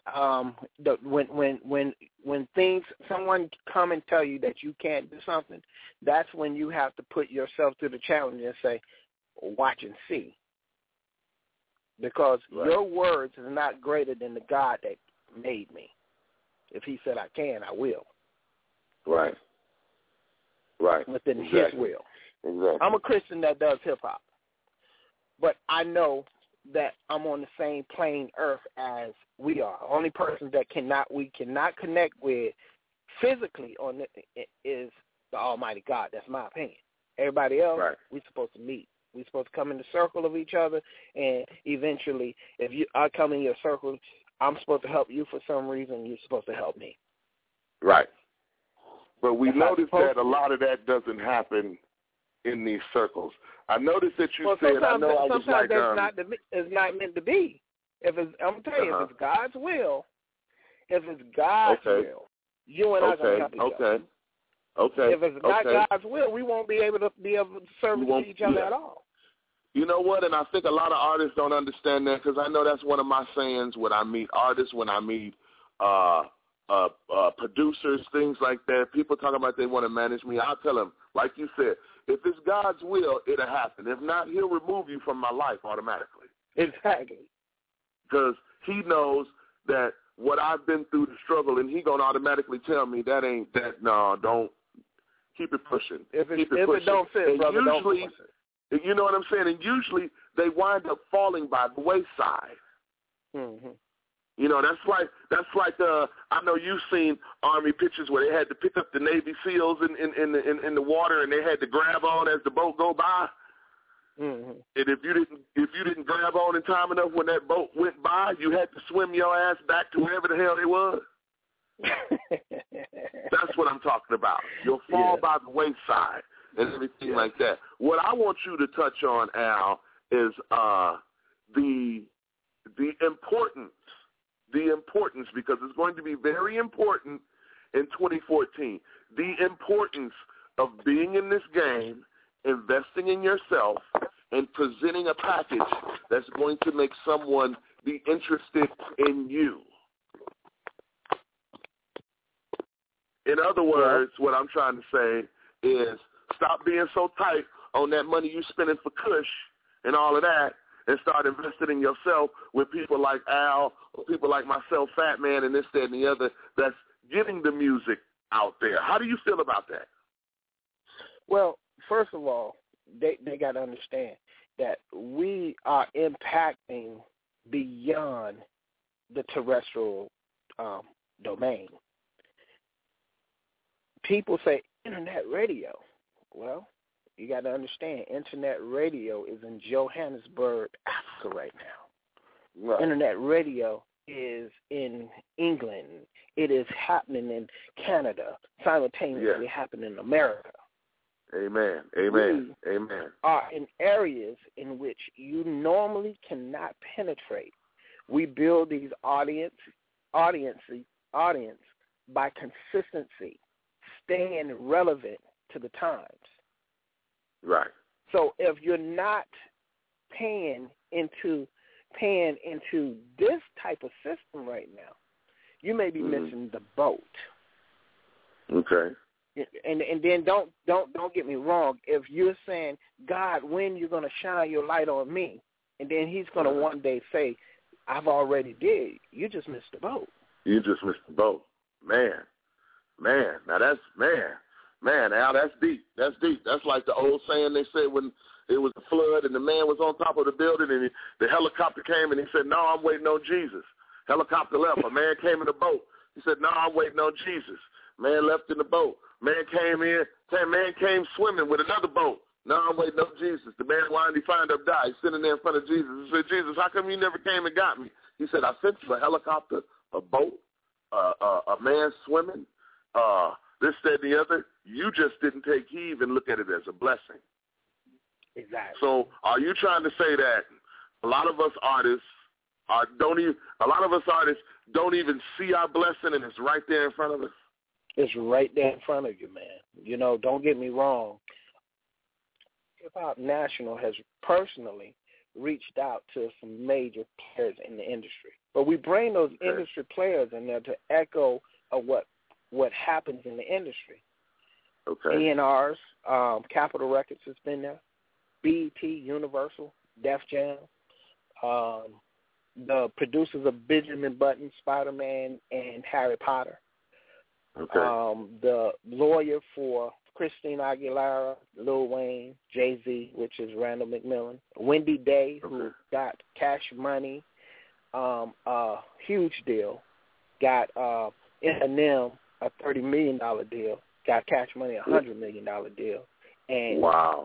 When things, someone come and tell you that you can't do something, that's when you have to put yourself through the challenge and say, watch and see. Because your words is not greater than the God that made me. If he said I can, I will. Right. Within his will. Exactly. I'm a Christian that does hip-hop. But I know that I'm on the same plane earth as we are. Only person that we cannot connect with physically on it is the Almighty God. That's my opinion. Everybody else, we're supposed to meet. We're supposed to come in the circle of each other, and eventually, if I come in your circle, I'm supposed to help you for some reason. You're supposed to help me. Right. But we noticed that a lot of that doesn't happen in these circles. I noticed that you said, I know I was like, it's not meant to be. I'm gonna tell you, if it's God's will, will, you and I gonna help each other. Okay. If it's not God's will, we won't be able to service each other at all. You know what? And I think a lot of artists don't understand that because I know that's one of my sayings when I meet artists, when I meet producers, things like that. People talking about they want to manage me. I'll tell them, like you said, if it's God's will, it'll happen. If not, he'll remove you from my life automatically. Exactly. Because he knows that what I've been through the struggle, and he going to automatically tell me that ain't that, no, don't, keep it pushing. If it don't fit, and brother, usually, don't push it. You know what I'm saying? And usually they wind up falling by the wayside. Mm-hmm. You know, that's like I know you've seen Army pictures where they had to pick up the Navy SEALs in the water and they had to grab on as the boat go by. Mm-hmm. And if you didn't grab on in time enough when that boat went by, you had to swim your ass back to wherever the hell they was. That's what I'm talking about. You'll fall by the wayside and everything like that. What I want you to touch on, Al, is the importance, because it's going to be very important in 2014, the importance of being in this game, investing in yourself, and presenting a package that's going to make someone be interested in you. In other words, what I'm trying to say is stop being so tight on that money you spending for Kush and all of that, and start investing in yourself with people like Al or people like myself, Fat Man, and this, that, and the other, that's getting the music out there. How do you feel about that? Well, first of all, they got to understand that we are impacting beyond the terrestrial domain. People say internet radio. Well, you got to understand, internet radio is in Johannesburg, Africa right now. Right. Internet radio is in England. It is happening in Canada, simultaneously happening in America. Amen. We are in areas in which you normally cannot penetrate. We build these audience by consistency, staying relevant to the times. Right. So if you're not paying into this type of system right now, you may be missing the boat. Okay. And then don't get me wrong. If you're saying, God, when you're going to shine your light on me, and then he's going to one day say, I've already did. You just missed the boat. You just missed the boat. Man. Now that's, Al, that's deep. That's deep. That's like the old saying they said when it was a flood and the man was on top of the building and the helicopter came and he said, no, I'm waiting on Jesus. Helicopter left. A man came in the boat. He said, no, I'm waiting on Jesus. Man left in the boat. Man came in. Man came swimming with another boat. No, I'm waiting on Jesus. The man, why did he find up die? He's sitting there in front of Jesus. He said, Jesus, how come you never came and got me? He said, I sent you a helicopter, a boat, a man swimming, this, that, and the other. You just didn't take heed and look at it as a blessing. Exactly. So are you trying to say that a lot of us artists don't even see our blessing and it's right there in front of us? It's right there in front of you, man. You know, don't get me wrong. Hip Hop National has personally reached out to some major players in the industry. But we bring those industry players in there to echo of what happens in the industry. Okay. A&R's, Capitol Records has been there, BET, Universal, Def Jam, the producers of Benjamin Button, Spider-Man, and Harry Potter. Okay. The lawyer for Christina Aguilera, Lil Wayne, Jay-Z, which is Randall McMillan, Wendy Day, who got Cash Money, a huge deal, got Eminem a $30 million deal, got Cash Money a $100 million deal, and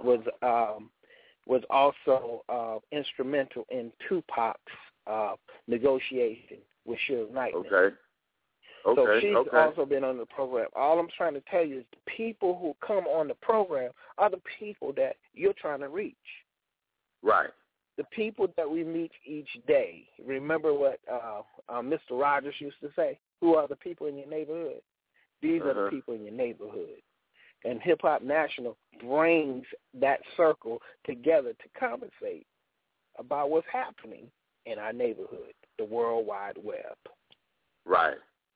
was also instrumental in Tupac's negotiation with Suge Knight. Okay. So she's also been on the program. All I'm trying to tell you is the people who come on the program are the people that you're trying to reach. Right. The people that we meet each day. Remember what Mr. Rogers used to say? Who are the people in your neighborhood? These are the people in your neighborhood. And Hip Hop National brings that circle together to conversate about what's happening in our neighborhood, the World Wide Web. Right.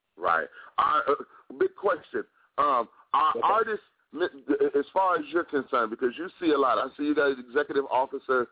Big question. Our artists, as far as you're concerned, because you see a lot. I see you guys, executive officer.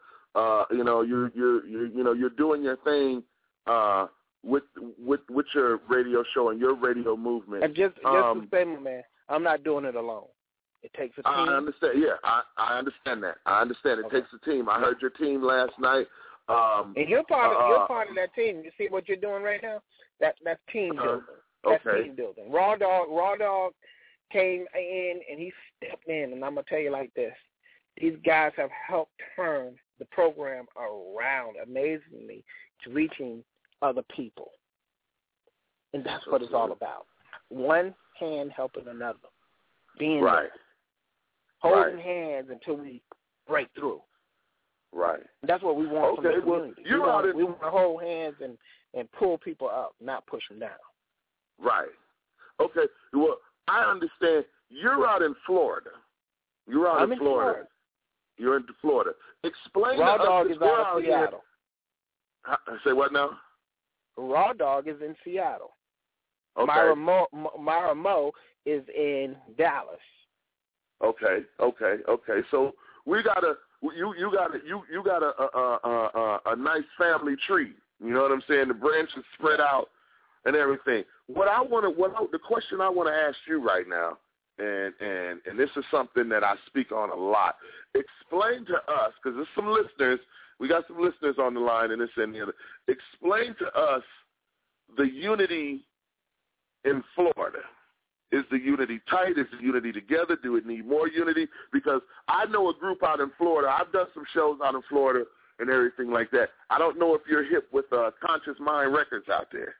You're doing your thing with your radio show and your radio movement. And just to say, my man, I'm not doing it alone. It takes a team. I understand. Yeah, I understand that. I understand. It takes a team. I heard your team last night. And you're part of that team. You see what you're doing right now? That's team building. That's team building. Raw Dog came in and he stepped in, and I'm gonna tell you like this: these guys have helped turn the program around amazingly to reaching other people, and that's what it's all about. One hand helping another, being there, holding hands until we break through. Right. That's what we want from the community. We want to hold hands and pull people up, not push them down. Right. Okay. Well, I understand. You're out in Florida. I'm in Florida. You're in Florida. Explain Raw to Dog us is out of Seattle. Say what now? Raw Dog is in Seattle. Okay. Myra Mo is in Dallas. Okay. So we got you got a nice family tree. You know what I'm saying? The branches spread out and everything. The question I want to ask you right now, and this is something that I speak on a lot. Explain to us, because there's some listeners. We got some listeners on the line, and this and the other. Explain to us the unity in Florida. Is the unity tight? Is the unity together? Do it need more unity? Because I know a group out in Florida. I've done some shows out in Florida and everything like that. I don't know if you're hip with Conscious Mind Records out there.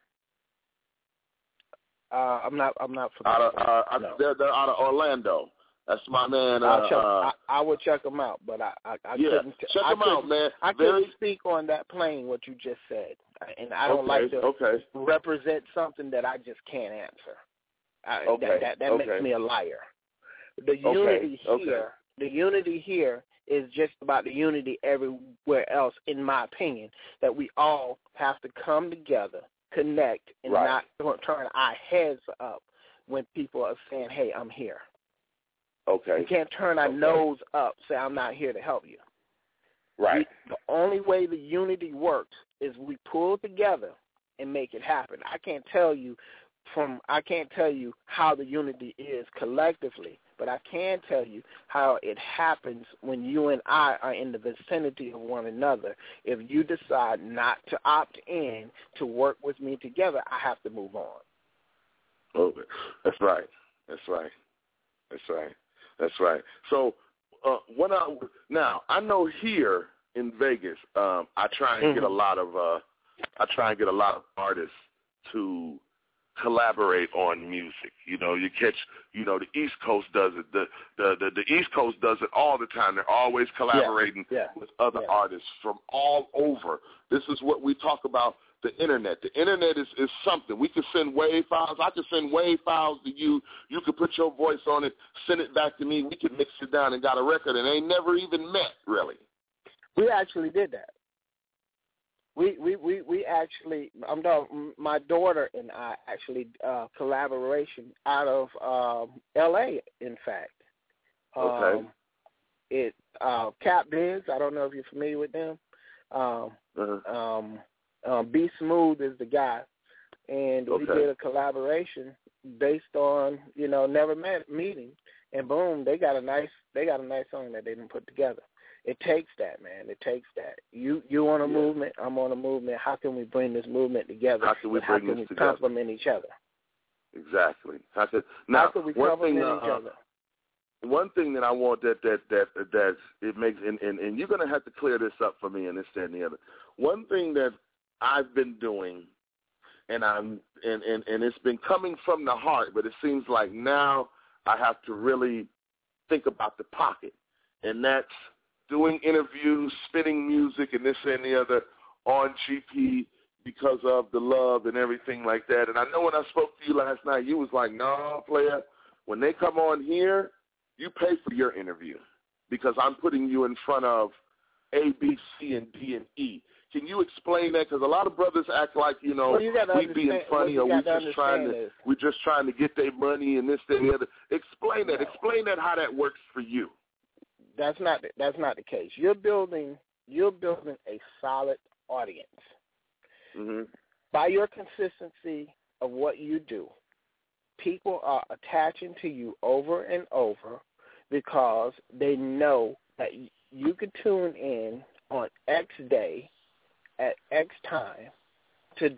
I'm not familiar. They're out of Orlando. That's my man. I would check them out, but I couldn't. Check them out, man. I couldn't speak on that plane what you just said, and I don't like to represent something that I just can't answer. That makes me a liar. The unity here is just about the unity everywhere else, in my opinion, that we all have to come together, connect, and not turn our heads up when people are saying, hey, I'm here. Okay. We can't turn our nose up, say I'm not here to help you. Right. The only way the unity works is we pull together and make it happen. I can't tell you how the unity is collectively, but I can tell you how it happens when you and I are in the vicinity of one another. If you decide not to opt in to work with me together, I have to move on. Okay. That's right. So now I know here in Vegas, I try and get a lot of artists to collaborate on music. You catch, the East Coast does it. The East Coast does it all the time. They're always collaborating with other artists from all over. This is what we talk about. The internet. The internet is something. We can send WAV files. I can send WAV files to you. You can put your voice on it, send it back to me. We can mix it down and got a record, and they never even met, really. We actually did that. We actually, my daughter and I actually collaboration out of L.A., in fact. Okay. Cap Biz, I don't know if you're familiar with them. B Smooth is the guy, and we did a collaboration based on never meeting, and boom, they got a nice song that they didn't put together. It takes that, man. It takes that. You on a movement, I'm on a movement. How can we bring this movement together? How can we complement each other? Exactly. How can we complement each other? One thing that I want that it makes, and you're going to have to clear this up for me and this, that, and the other. One thing that I've been doing, and it's been coming from the heart, but it seems like now I have to really think about the pocket, and that's doing interviews, spinning music, and this and the other on GP because of the love and everything like that. And I know when I spoke to you last night, you was like, no, player, when they come on here, you pay for your interview because I'm putting you in front of A, B, C, and D, and E. Can you explain that? Because a lot of brothers act like, we being funny or we're just trying to get their money and this, that, and the other. Explain that. Explain that how that works for you. That's not the case. You're building a solid audience. Mm-hmm. By your consistency of what you do, people are attaching to you over and over because they know that you could tune in on X day at X time to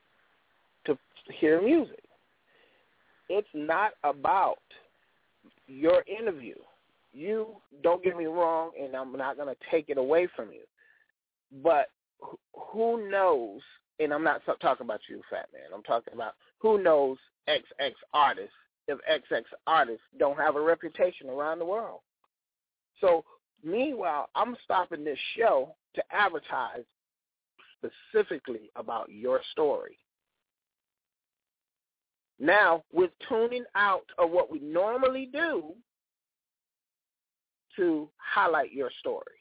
hear music. It's not about your interview. You, don't get me wrong, and I'm not going to take it away from you, but who knows, and I'm not talking about you, Fat Man, I'm talking about who knows XX artists if XX artists don't have a reputation around the world. So, meanwhile, I'm stopping this show to advertise specifically about your story. Now, we're tuning out of what we normally do to highlight your story.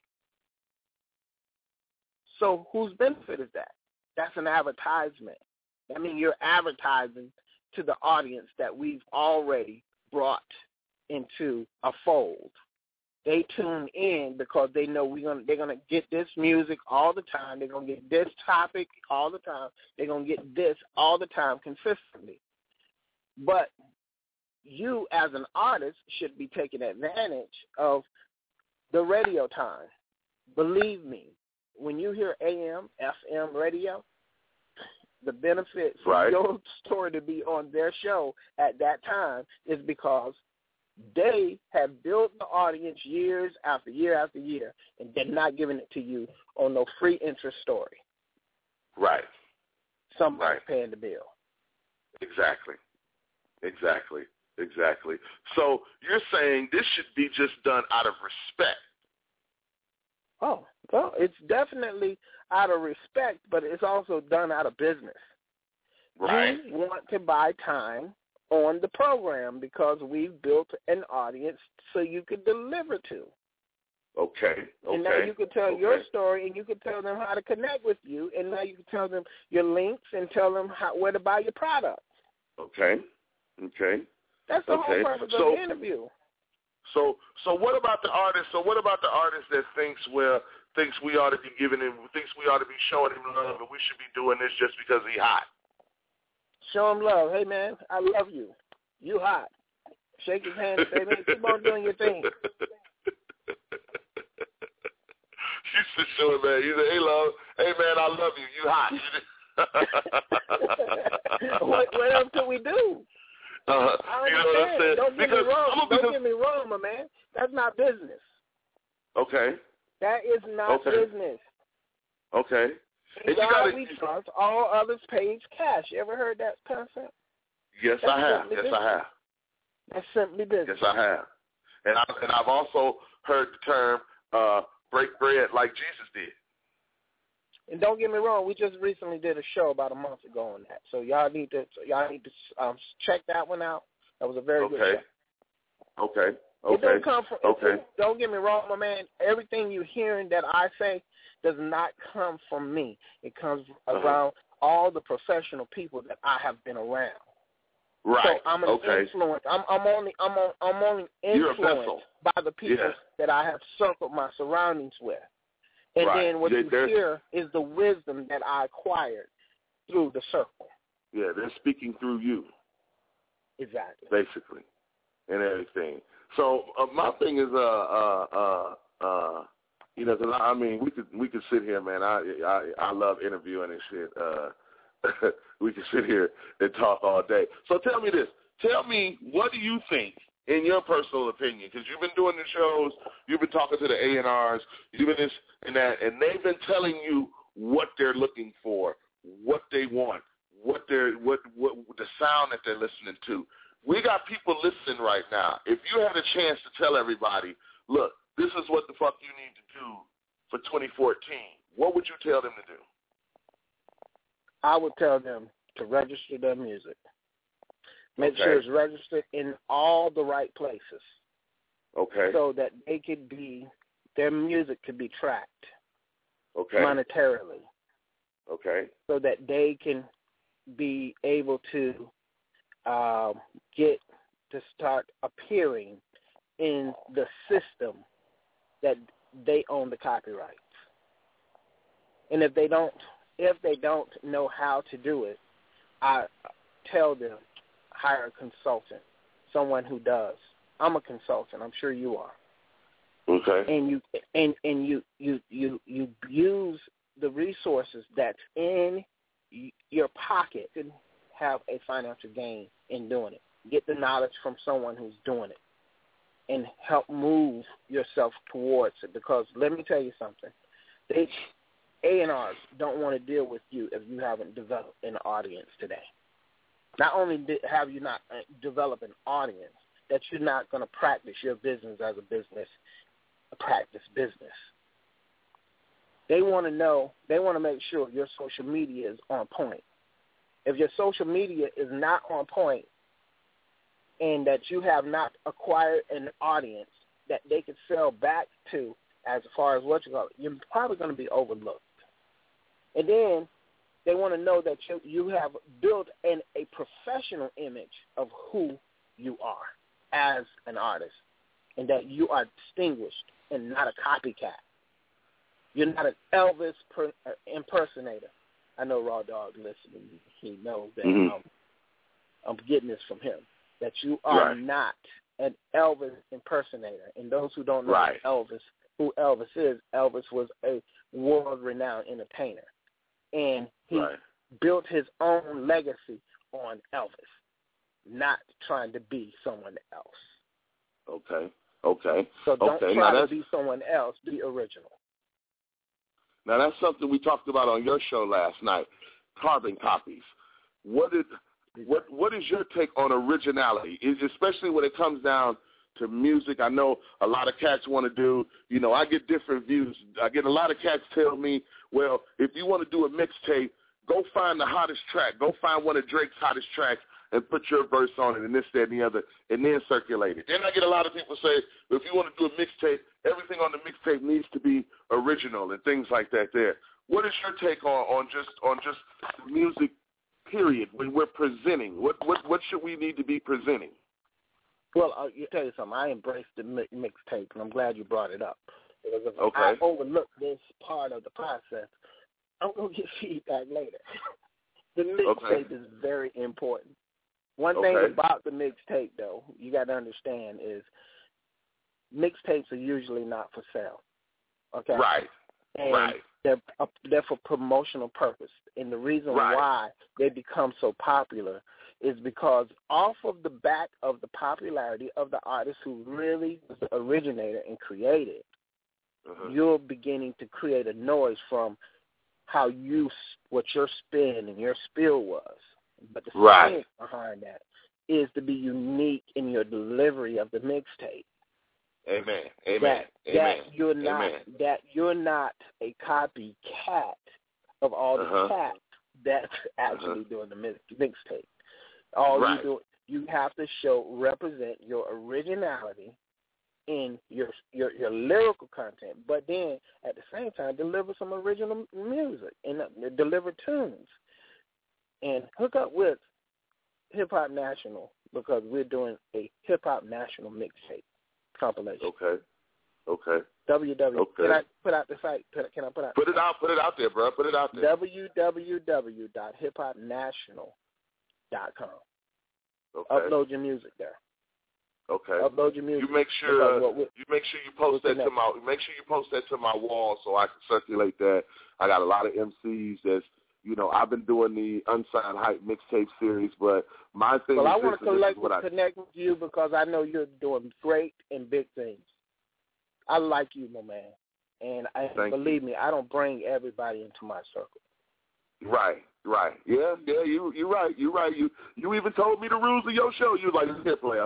So whose benefit is that? That's an advertisement. I mean, you're advertising to the audience that we've already brought into a fold. They tune in because they know they're gonna get this music all the time. They're gonna get this topic all the time. They're gonna get this all the time consistently. But you as an artist should be taking advantage of the radio time. Believe me, when you hear AM, FM radio, the benefit for your story to be on their show at that time is because they have built the audience years after year after year, and they're not giving it to you on no free interest story. Right. Somebody's paying the bill. Exactly. So you're saying this should be just done out of respect. Oh, well, it's definitely out of respect, but it's also done out of business. Right. You want to buy time on the program because we've built an audience so you can deliver to. Okay. And now you can tell your story, and you can tell them how to connect with you, and now you can tell them your links and tell them where to buy your product. Okay. That's the whole purpose of the interview. So what about the artist? So what about the artist that thinks we ought to be giving him, thinks we ought to be showing him love, and we should be doing this just because he hot? Show him love. Hey man, I love you. You hot. Shake his hand and say, man, keep on doing your thing. She said, "Show him, man." He said, "Hey, love. Hey, man, I love you. You hot." What else can we do? I understand. What I'm saying? Don't get me wrong, my man. That's not business. Okay. That is not business. Okay. And God we trust, all others pays cash. You ever heard that concept? Yes, I have. That's simply business. Yes, I have. And I've also heard the term break bread like Jesus did. And don't get me wrong, we just recently did a show about a month ago on that. So y'all need to check that one out. That was a very good show. Okay. It don't come from. Don't get me wrong, my man. Everything you're hearing that I say does not come from me. It comes around all the professional people that I have been around. Right. So I'm an influence. I'm only influenced by the people that I have circled my surroundings with. And then what you hear is the wisdom that I acquired through the circle. Yeah, they're speaking through you. Exactly. Basically, and everything. So my thing is, because I mean, we could sit here, man. I love interviewing and shit. We can sit here and talk all day. So tell me this. Tell me, what do you think, in your personal opinion? Because you've been doing the shows, you've been talking to the A&Rs, you've been this and that, and they've been telling you what they're looking for, what they want, what the sound that they're listening to. We got people listening right now. If you had a chance to tell everybody, look, this is what the fuck you need to do for 2014, what would you tell them to do? I would tell them to register their music. Make sure it's registered in all the right places. Okay. So that their music could be tracked. Okay. Monetarily. Okay. So that they can be able to get to start appearing in the system that they own the copyrights. And if they don't know how to do it, I tell them, hire a consultant, someone who does. I'm a consultant. I'm sure you are. Okay. And you use the resources that's in your pocket to have a financial gain in doing it. Get the knowledge from someone who's doing it, and help move yourself towards it. Because let me tell you something, A&Rs don't want to deal with you if you haven't developed an audience today. Not only have you not developed an audience, that you're not going to practice your business as practice business. They want to make sure your social media is on point. If your social media is not on point and that you have not acquired an audience that they can sell back to as far as what you call it, you're probably going to be overlooked. And then they want to know that you have built a professional image of who you are as an artist, and that you are distinguished and not a copycat. You're not an Elvis impersonator. I know Raw Dog listening. He knows that I'm getting this from him, that you are not an Elvis impersonator. And those who don't know who Elvis is, Elvis was a world-renowned entertainer. And he built his own legacy on Elvis, not trying to be someone else. Okay. So don't try to be someone else. Be original. Now, that's something we talked about on your show last night, carbon copies. What is your take on originality, especially when it comes down to music? I know a lot of cats want to do, I get different views. I get a lot of cats tell me, well, if you want to do a mixtape, go find the hottest track. Go find one of Drake's hottest tracks and put your verse on it and this, that, and the other, and then circulate it. Then I get a lot of people say, if you want to do a mixtape, everything on the mixtape needs to be original and things like that there. What is your take on just music, period, when we're presenting? What should we need to be presenting? Well, you tell you something. I embrace the mixtape, and I'm glad you brought it up. Because if I overlook this part of the process, I'm going to get feedback later. The mixtape is very important. One thing about the mixtape, though, you got to understand is mixtapes are usually not for sale. Okay? Right. And they're for promotional purpose. And the reason why they become so popular is because off of the back of the popularity of the artist who really was the originator and created, you're beginning to create a noise from what your spin and your spill was. But the science behind that is to be unique in your delivery of the mixtape. Amen. That you're not a copycat of all the cats that's actually doing the mixtape. You do, you have to represent your originality in your lyrical content, but then at the same time deliver some original music and deliver tunes. And hook up with Hip Hop National because we're doing a Hip Hop National mixtape compilation. Okay. www. Can I put out the site? Can I put out? Put it out there, bro. Put it out there. www.hiphopnational.com. Okay. Upload your music there. Okay. Upload your music. You make sure you post that to my. Make sure you post that to my wall so I can circulate that. I got a lot of MCs that's. I've been doing the Unsigned Hype mixtape series, but my thing is I want to connect with you because I know you're doing great and big things. I like you, my man. And believe me, I don't bring everybody into my circle. Right. Yeah, you're right. You even told me the rules of your show. You was like, look here, player.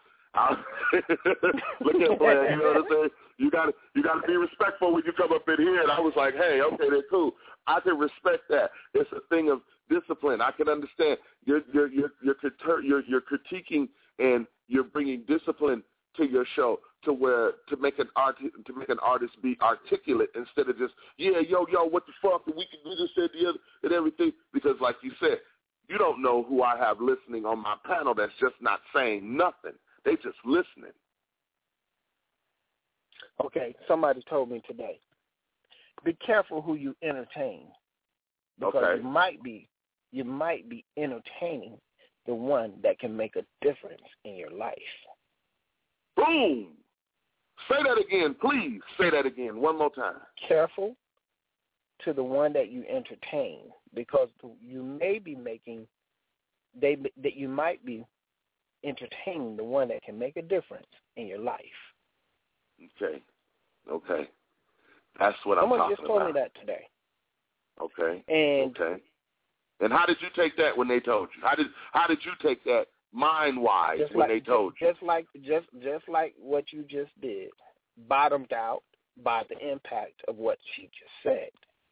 Look here, player. You know what I'm saying? You gotta be respectful when you come up in here. And I was like, hey, okay, they're cool. I can respect that. It's a thing of discipline. I can understand. You're critiquing and you're bringing discipline to your show to make an artist be articulate instead of just what the fuck and we just said the other and everything, because like you said, you don't know who I have listening on my panel that's just not saying nothing. They just listening. Okay, somebody told me today, be careful who you entertain, because you might be entertaining the one that can make a difference in your life. Boom! Say that again, please. Say that again one more time. Careful to the one that you entertain, because you may be you might be entertaining the one that can make a difference in your life. Okay. That's what I'm talking about. Someone just told me that today. Okay. And how did you take that when they told you? How did you take that mind-wise when they told you? Just like what you just did, bottomed out by the impact of what she just said.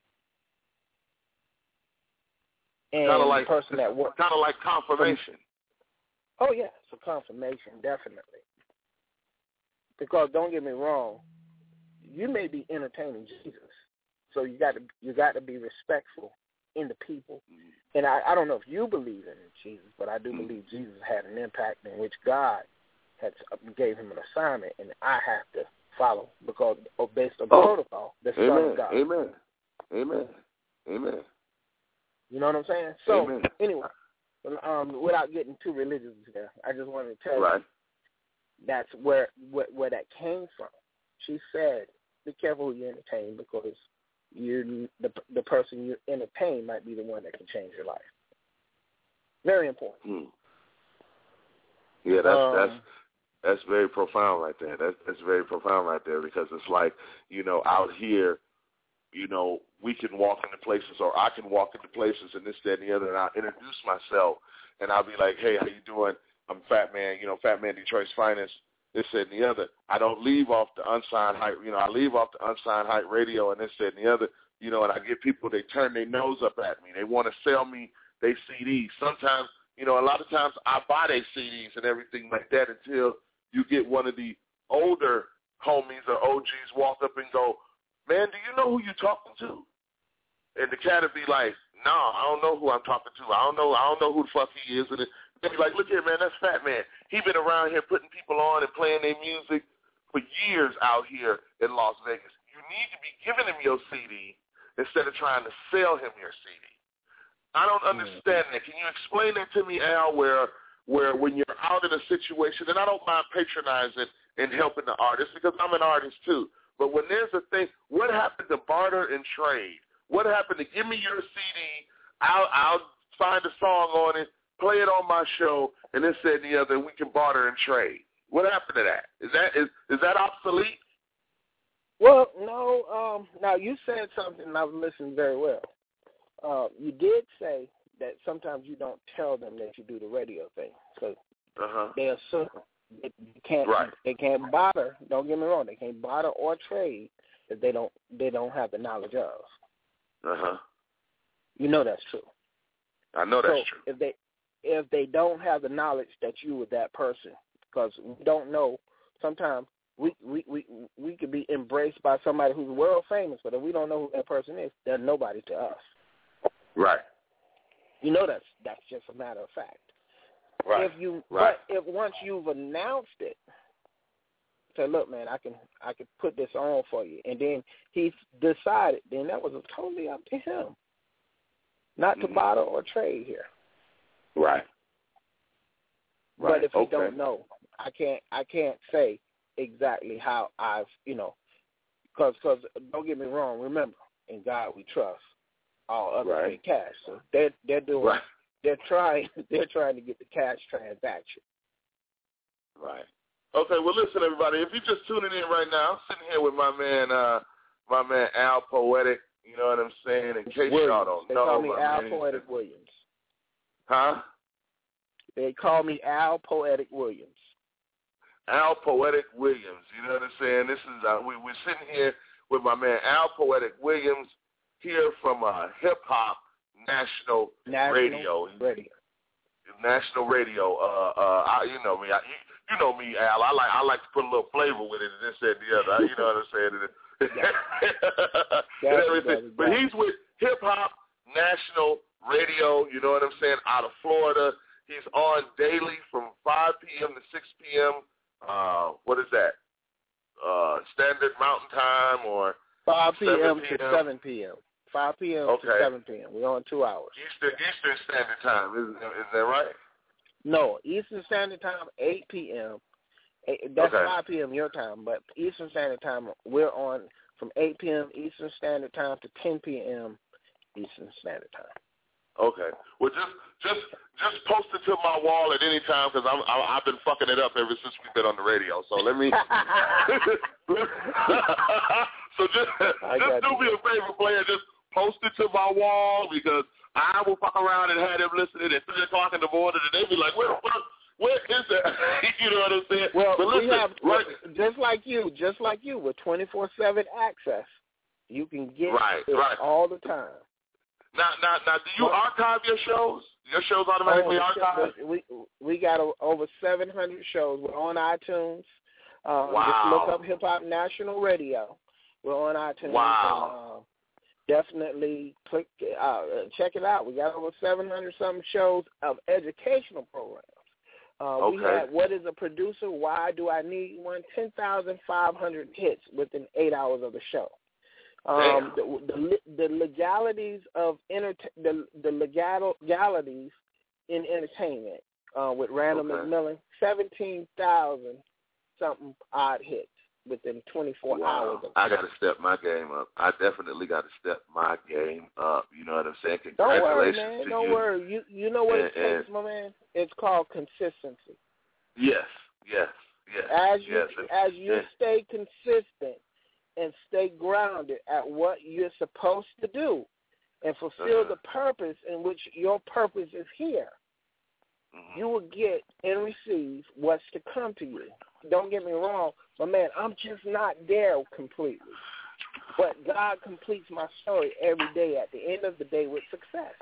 And kind of like the person that works. Kind of like confirmation. Oh yeah, it's a confirmation, definitely. Because don't get me wrong, you may be entertaining Jesus, so you got to be respectful in the people. And I don't know if you believe in Jesus, but I do believe Jesus had an impact in which God gave him an assignment, and I have to follow because based on protocol, the Son of God. Amen. You know what I'm saying? So anyway, without getting too religious here, I just wanted to tell you that's where that came from. She said, "Be careful who you entertain because the person you entertain might be the one that can change your life." Very important. Yeah, that's very profound right there. That's very profound right there, because it's like, out here, we can walk into places, or I can walk into places and this, that, and the other, and I'll introduce myself, and I'll be like, hey, how you doing? I'm Fat Man, Fat Man Detroit's Finest, this, that, and the other. I don't leave off the Unsigned Hype, I leave off the Unsigned Hype radio and this, that, and the other, and I get people, they turn their nose up at me. They want to sell me their CDs. Sometimes, a lot of times I buy their CDs and everything like that until you get one of the older homies or OGs walk up and go, man, do you know who you're talking to? And the cat would be like, no, I don't know who I'm talking to. I don't know who the fuck he is. And They be like, look here, man, that's Fat Man. He been around here putting people on and playing their music for years out here in Las Vegas. You need to be giving him your CD instead of trying to sell him your CD. I don't understand that. Can you explain that to me, Al, where when you're out in a situation, and I don't mind patronizing and helping the artist because I'm an artist too, but when there's a thing, what happened to barter and trade? What happened to give me your CD, I'll find a song on it, play it on my show, and this, that, and the other, and we can barter and trade? What happened to that? Is that obsolete? Well, no. Now, you said something, and I've listened very well. You did say that sometimes you don't tell them that you do the radio thing, so they assume they can't barter. Don't get me wrong, they can't barter or trade if they don't have the knowledge of. You know that's true. I know that's true. If they don't have the knowledge that you were that person, because we don't know, sometimes we could be embraced by somebody who's world famous, but if we don't know who that person is, they're nobody to us. Right. You know that's just a matter of fact. Right. But if once you've announced it, say, look, man, I can put this on for you, and then he's decided, then that was totally up to him, not to barter or trade here. Right. But if you don't know, I can't say exactly how I've, because don't get me wrong. Remember, in God we trust. All others pay cash, so they're doing. Right. They're trying to get the cash transaction. Right. Okay. Well, listen, everybody. If you're just tuning in right now, I'm sitting here with my man Al Poetic. You know what I'm saying? In case y'all don't know, they call me Al Poetic Williams. Huh? They call me Al Poetic Williams. Al Poetic Williams. You know what I'm saying? This is we're sitting here with my man Al Poetic Williams. Here from Hip Hop National Radio. National Radio. You know me. You know me, Al. I like to put a little flavor with it and this, that, and the other. You know what I'm saying? And everything. But he's with Hip Hop National Radio. You know what I'm saying? Out of Florida. He's on daily from 5 p.m. to 6 p.m. What is that? Standard Mountain Time or 5 p.m. to 7 p.m. 5 p.m. to 7 p.m. We're on 2 hours. Eastern Standard Time. Is that right? No, Eastern Standard Time, 8 p.m. That's 5 p.m. your time, but Eastern Standard Time, we're on from 8 p.m. Eastern Standard Time to 10 p.m. Eastern Standard Time. Okay. Well, just post it to my wall at any time because I've been fucking it up ever since we've been on the radio. So let me. So just do me a favor, player. Just post it to my wall because I will fuck around and have them listening at 3 o'clock in the morning, and they be like, "Where is that?" You know what I'm saying? Well, but listen, we have just like you, with 24/7 access, you can get it all the time. Now, do you archive your shows? Your shows automatically archive? We got over 700 shows. We're on iTunes. Just look up Hip Hop National Radio. We're on iTunes. Wow. And, definitely check it out. We got over 700-something shows of educational programs. We had What is a Producer? Why Do I Need One? 10,500 hits within 8 hours of the show. The legalities of the legalities in entertainment with Randall McMillan, 17,000 something odd hits within 24 hours. I got to step my game up. I definitely got to step my game up. You know what I'm saying? Don't worry, Congratulations man. to Don't you. worry. You know what it takes, my man? It's called consistency. Yes. As you stay consistent and stay grounded at what you're supposed to do and fulfill the purpose in which your purpose is here, you will get and receive what's to come to you. Don't get me wrong, but man, I'm just not there completely. But God completes my story every day at the end of the day with success.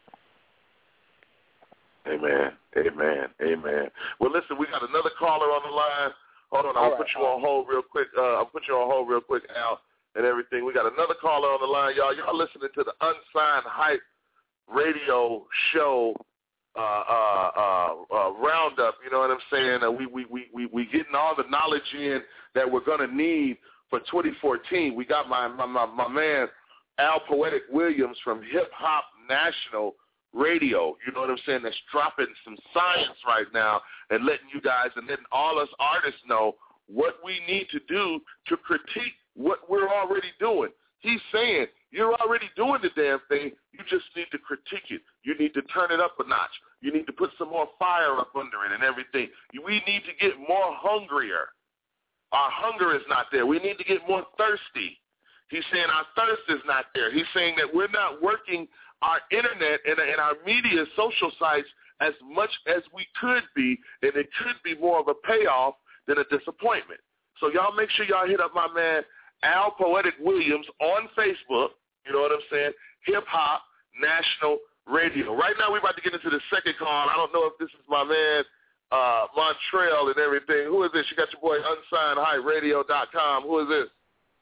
Amen. Well, listen, we got another caller on the line. Hold on, I'll put you on hold real quick. Al, and everything. We got another caller on the line, y'all. Y'all listening to the Unsigned Hype radio show roundup. You know what I'm saying? We getting all the knowledge in that we're gonna need for 2014. We got my man Al Poetic Williams from Hip Hop National Radio. You know what I'm saying? That's dropping some science right now and letting you guys and letting all us artists know what we need to do to critique what we're already doing. He's saying you're already doing the damn thing. You just need to critique it. You need to turn it up a notch. You need to put some more fire up under it and everything. We need to get more hungrier. Our hunger is not there. We need to get more thirsty. He's saying our thirst is not there. He's saying that we're not working our internet and our media social sites as much as we could be, and it could be more of a payoff than a disappointment. So y'all make sure y'all hit up my man Al Poetic Williams on Facebook. You know what I'm saying? Hip Hop National Radio. Right now we're about to get into the second call. I don't know if this is my man Montreal and everything. Who is this? You got your boy UnsignedHypeRadio.com. Who is this?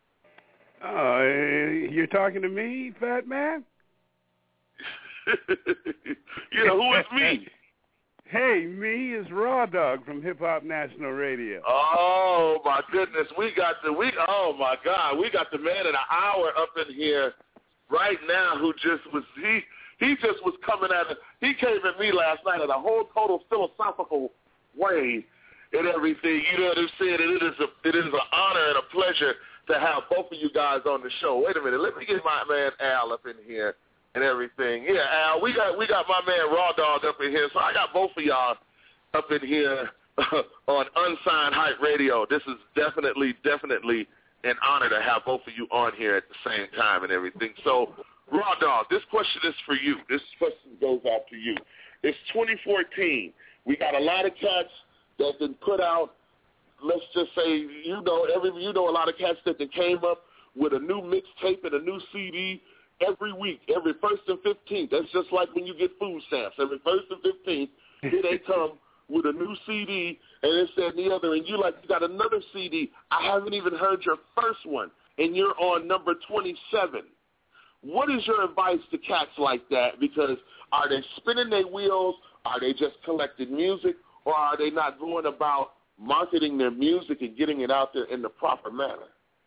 You're talking to me, Fat Man? Yeah, who is me? Hey, me is Raw Dog from Hip Hop National Radio. Oh my goodness, oh my God, we got the man of the hour up in here right now who just was he just was coming at it. He came at me last night in a whole total philosophical way and everything. You know what I'm saying? And it is an honor and a pleasure to have both of you guys on the show. Wait a minute, let me get my man Al up in here and everything. Yeah, Al, we got my man Raw Dog up in here, so I got both of y'all up in here on Unsigned Hype Radio. This is definitely an honor to have both of you on here at the same time and everything. So, Raw Dog, this question is for you. This question goes out to you. It's 2014. We got a lot of cats that been put out. Let's just say, you know a lot of cats that came up with a new mixtape and a new CD every week, every 1st and 15th. That's just like when you get food stamps. Every 1st and 15th, here they come with a new CD, and this, that, and the other, and you got another CD. I haven't even heard your first one, and you're on number 27. What is your advice to cats like that? Because are they spinning their wheels? Are they just collecting music? Or are they not going about marketing their music and getting it out there in the proper manner?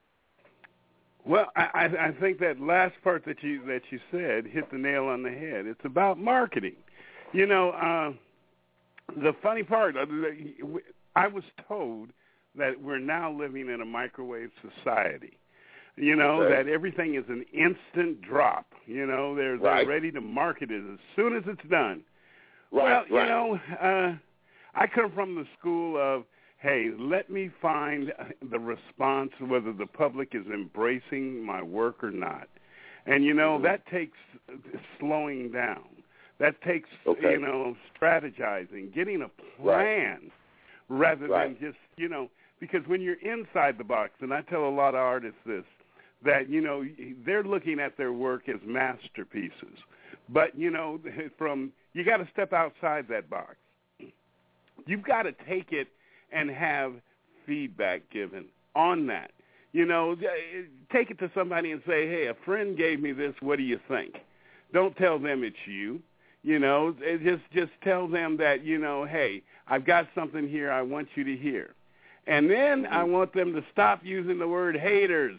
Well, I think that last part that you said hit the nail on the head. It's about marketing. You know, the funny part, I was told that we're now living in a microwave society. You know, that everything is an instant drop. You know, they're ready to market it as soon as it's done. You know, I come from the school of, hey, let me find the response, whether the public is embracing my work or not. And, you know, that takes slowing down. That takes, you know, strategizing, getting a plan rather than just, you know, because when you're inside the box, and I tell a lot of artists this, that, you know, they're looking at their work as masterpieces. But, you know, you got to step outside that box. You've got to take it and have feedback given on that. You know, take it to somebody and say, hey, a friend gave me this. What do you think? Don't tell them it's you. You know, just tell them that, you know, hey, I've got something here I want you to hear. And then I want them to stop using the word haters.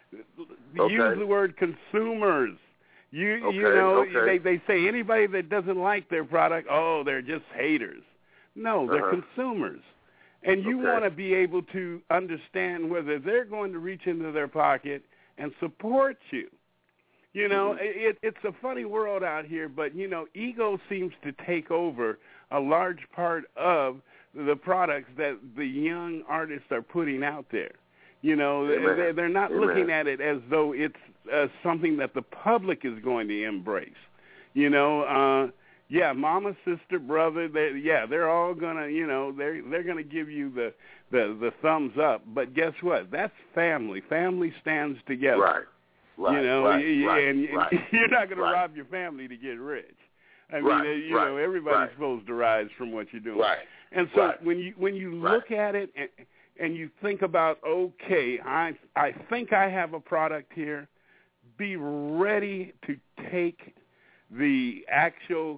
Use the word consumers. You know, they say anybody that doesn't like their product, oh, they're just haters. No, they're consumers. And you want to be able to understand whether they're going to reach into their pocket and support you. You know, it's a funny world out here, but, you know, ego seems to take over a large part of the products that the young artists are putting out there. You know, they're not looking at it as though it's something that the public is going to embrace. You know, mama, sister, brother, they're all gonna, you know, they're gonna give you the thumbs up. But guess what? That's family. Family stands together. Right. You know, and you're not gonna rob your family to get rich. I mean, you know, everybody's supposed to rise from what you're doing. Right. And so when you look at it and you think about, okay, I think I have a product here, be ready to take the actual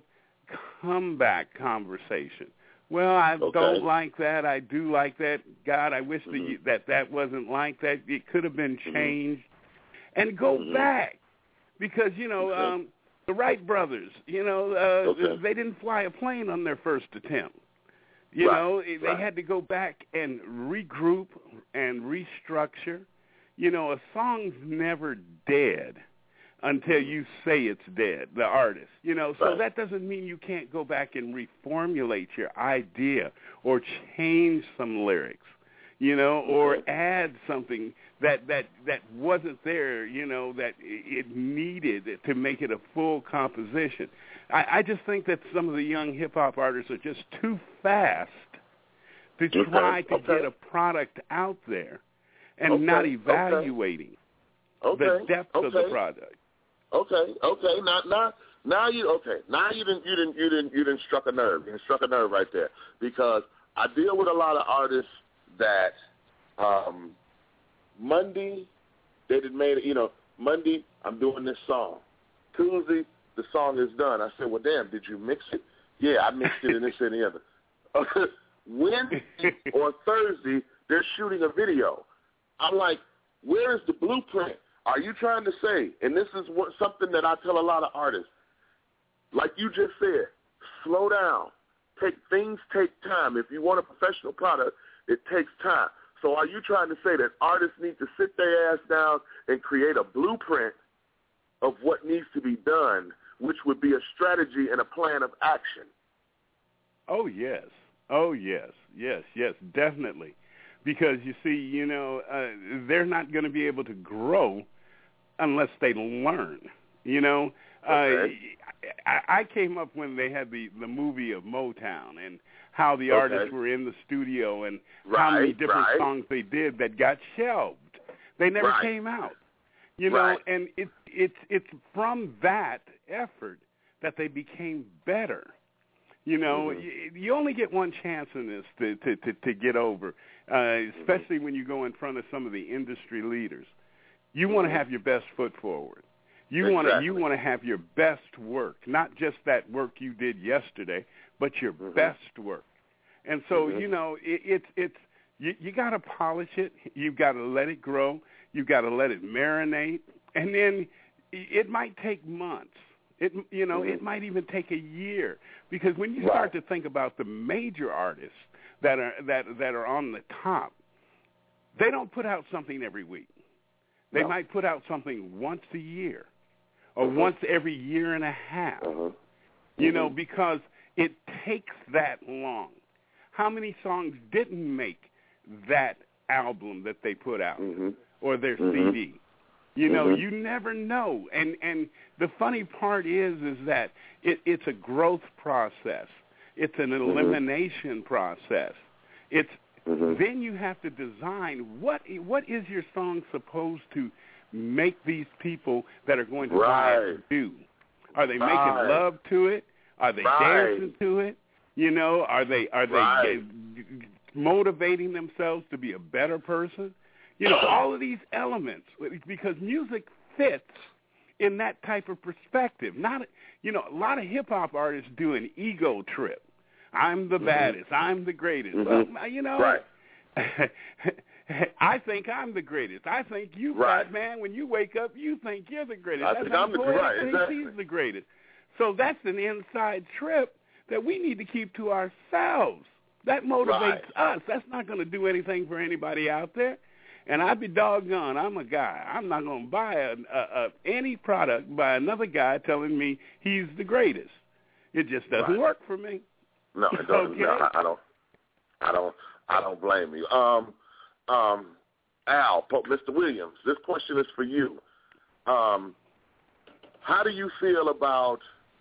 comeback conversation. Well, I don't like that. I do like that. God, I wish that wasn't like that. It could have been changed. And go back. Because, the Wright brothers, they didn't fly a plane on their first attempt. They had to go back and regroup and restructure. A song's never dead until you say it's dead, the artist. So that doesn't mean you can't go back and reformulate your idea or change some lyrics, or add something that wasn't there, that it needed to make it a full composition. I just think that some of the young hip-hop artists are just too fast to try to get a product out there and not evaluating the depth of the product. Okay. Now you didn't struck a nerve. You struck a nerve right there, because I deal with a lot of artists that Monday they did made Monday I'm doing this song. Tuesday the song is done. I said, well, damn, did you mix it? Yeah, I mixed it and this and the other. Wednesday or Thursday they're shooting a video. I'm like, where is the blueprint? Are you trying to say, and this is something that I tell a lot of artists, like you just said, slow down. Things take time. If you want a professional product, it takes time. So are you trying to say that artists need to sit their ass down and create a blueprint of what needs to be done, which would be a strategy and a plan of action? Oh, yes. Yes, definitely. Because, you see, they're not going to be able to grow unless they learn, I came up when they had the movie of Motown and how the artists were in the studio and how many different songs they did that got shelved. They never came out, and it's from that effort that they became better. You only get one chance in this to get over, especially when you go in front of some of the industry leaders. You want to have your best foot forward. You want to have your best work, not just that work you did yesterday, but your best work. And so it's you got to polish it. You've got to let it grow. You've got to let it marinate, and then it might take months. It might even take a year, because when you start to think about the major artists that are on the top, they don't put out something every week. They might put out something once a year or once every year and a half, because it takes that long. How many songs didn't make that album that they put out or their CD? You never know. And the funny part is that it's a growth process. It's an elimination process. It's then you have to design what is your song supposed to make these people that are going to buy it do. Are they making love to it? Are they dancing to it? Are they motivating themselves to be a better person? All of these elements, because music fits in that type of perspective. Not, a lot of hip-hop artists do an ego trip. I'm the baddest. I'm the greatest. Well, I think I'm the greatest. I think you, man, when you wake up, you think you're the greatest. I think I'm the greatest. He's the greatest. So that's an inside trip that we need to keep to ourselves. That motivates us. That's not going to do anything for anybody out there. And I'd be doggone, I'm a guy. I'm not going to buy any product by another guy telling me he's the greatest. It just doesn't work for me. No, it doesn't. Okay. No, I don't blame you. Al, Mr. Williams, this question is for you. How do you feel about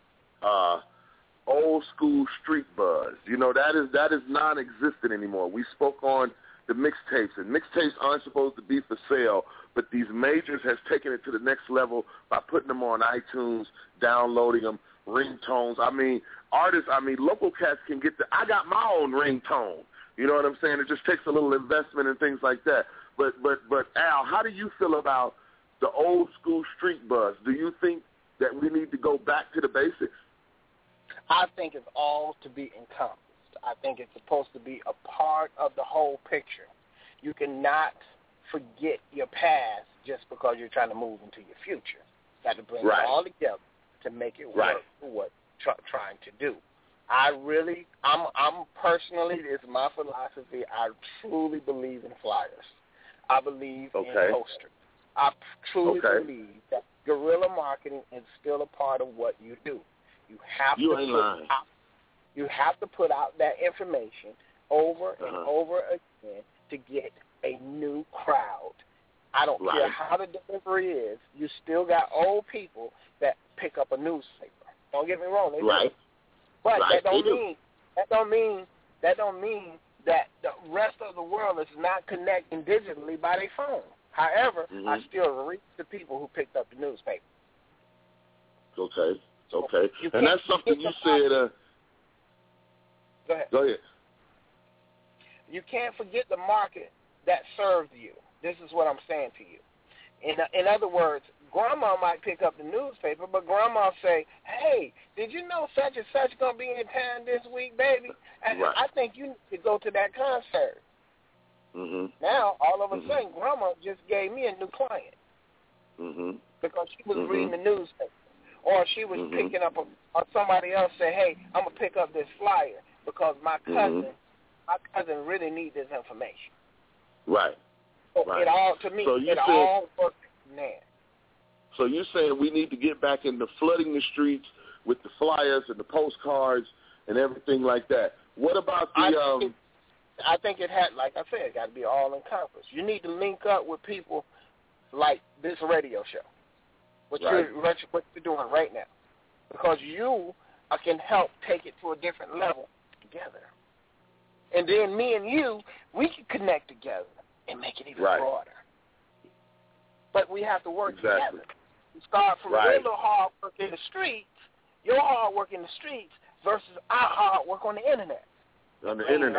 old school street buzz? That is non-existent anymore. We spoke on the mixtapes, and mixtapes aren't supposed to be for sale, but these majors has taken it to the next level by putting them on iTunes, downloading them, ringtones. Local cats can get I got my own ringtone. You know what I'm saying? It just takes a little investment and things like that. But Al, how do you feel about the old school street buzz? Do you think that we need to go back to the basics? I think it's all to be encompassed. I think it's supposed to be a part of the whole picture. You cannot forget your past just because you're trying to move into your future. You got to bring it all together to make it work for what you're trying to do. I'm personally, it's my philosophy, I truly believe in flyers. I believe in posters. I truly believe that guerrilla marketing is still a part of what you do. You have to put out that information over and over again to get a new crowd. I don't care how the delivery is. You still got old people that pick up a newspaper. Don't get me wrong, they do. But that don't mean that the rest of the world is not connecting digitally by their phone. However, I still reach the people who picked up the newspaper. Okay. And that's something you said. Go ahead. You can't forget the market that served you. This is what I'm saying to you. In other words, Grandma might pick up the newspaper, but Grandma say, "Hey, did you know such and such gonna be in town this week, baby? And I think you need to go to that concert." Now, all of a sudden, Grandma just gave me a new client because she was reading the newspaper, or she was picking up, or somebody else said, "Hey, I'm gonna pick up this flyer because my cousin really needs this information." Right. So it all, to me, all works from there. So you're saying we need to get back into flooding the streets with the flyers and the postcards and everything like that. What about the? I think it had, like I said, it got to be all encompassed. You need to link up with people like this radio show, what you're doing right now, because you can help take it to a different level together. And then me and you, we can connect together and make it even broader. But we have to work together. We start from your little hard work in the streets, your hard work in the streets versus our hard work on the internet. On the internet,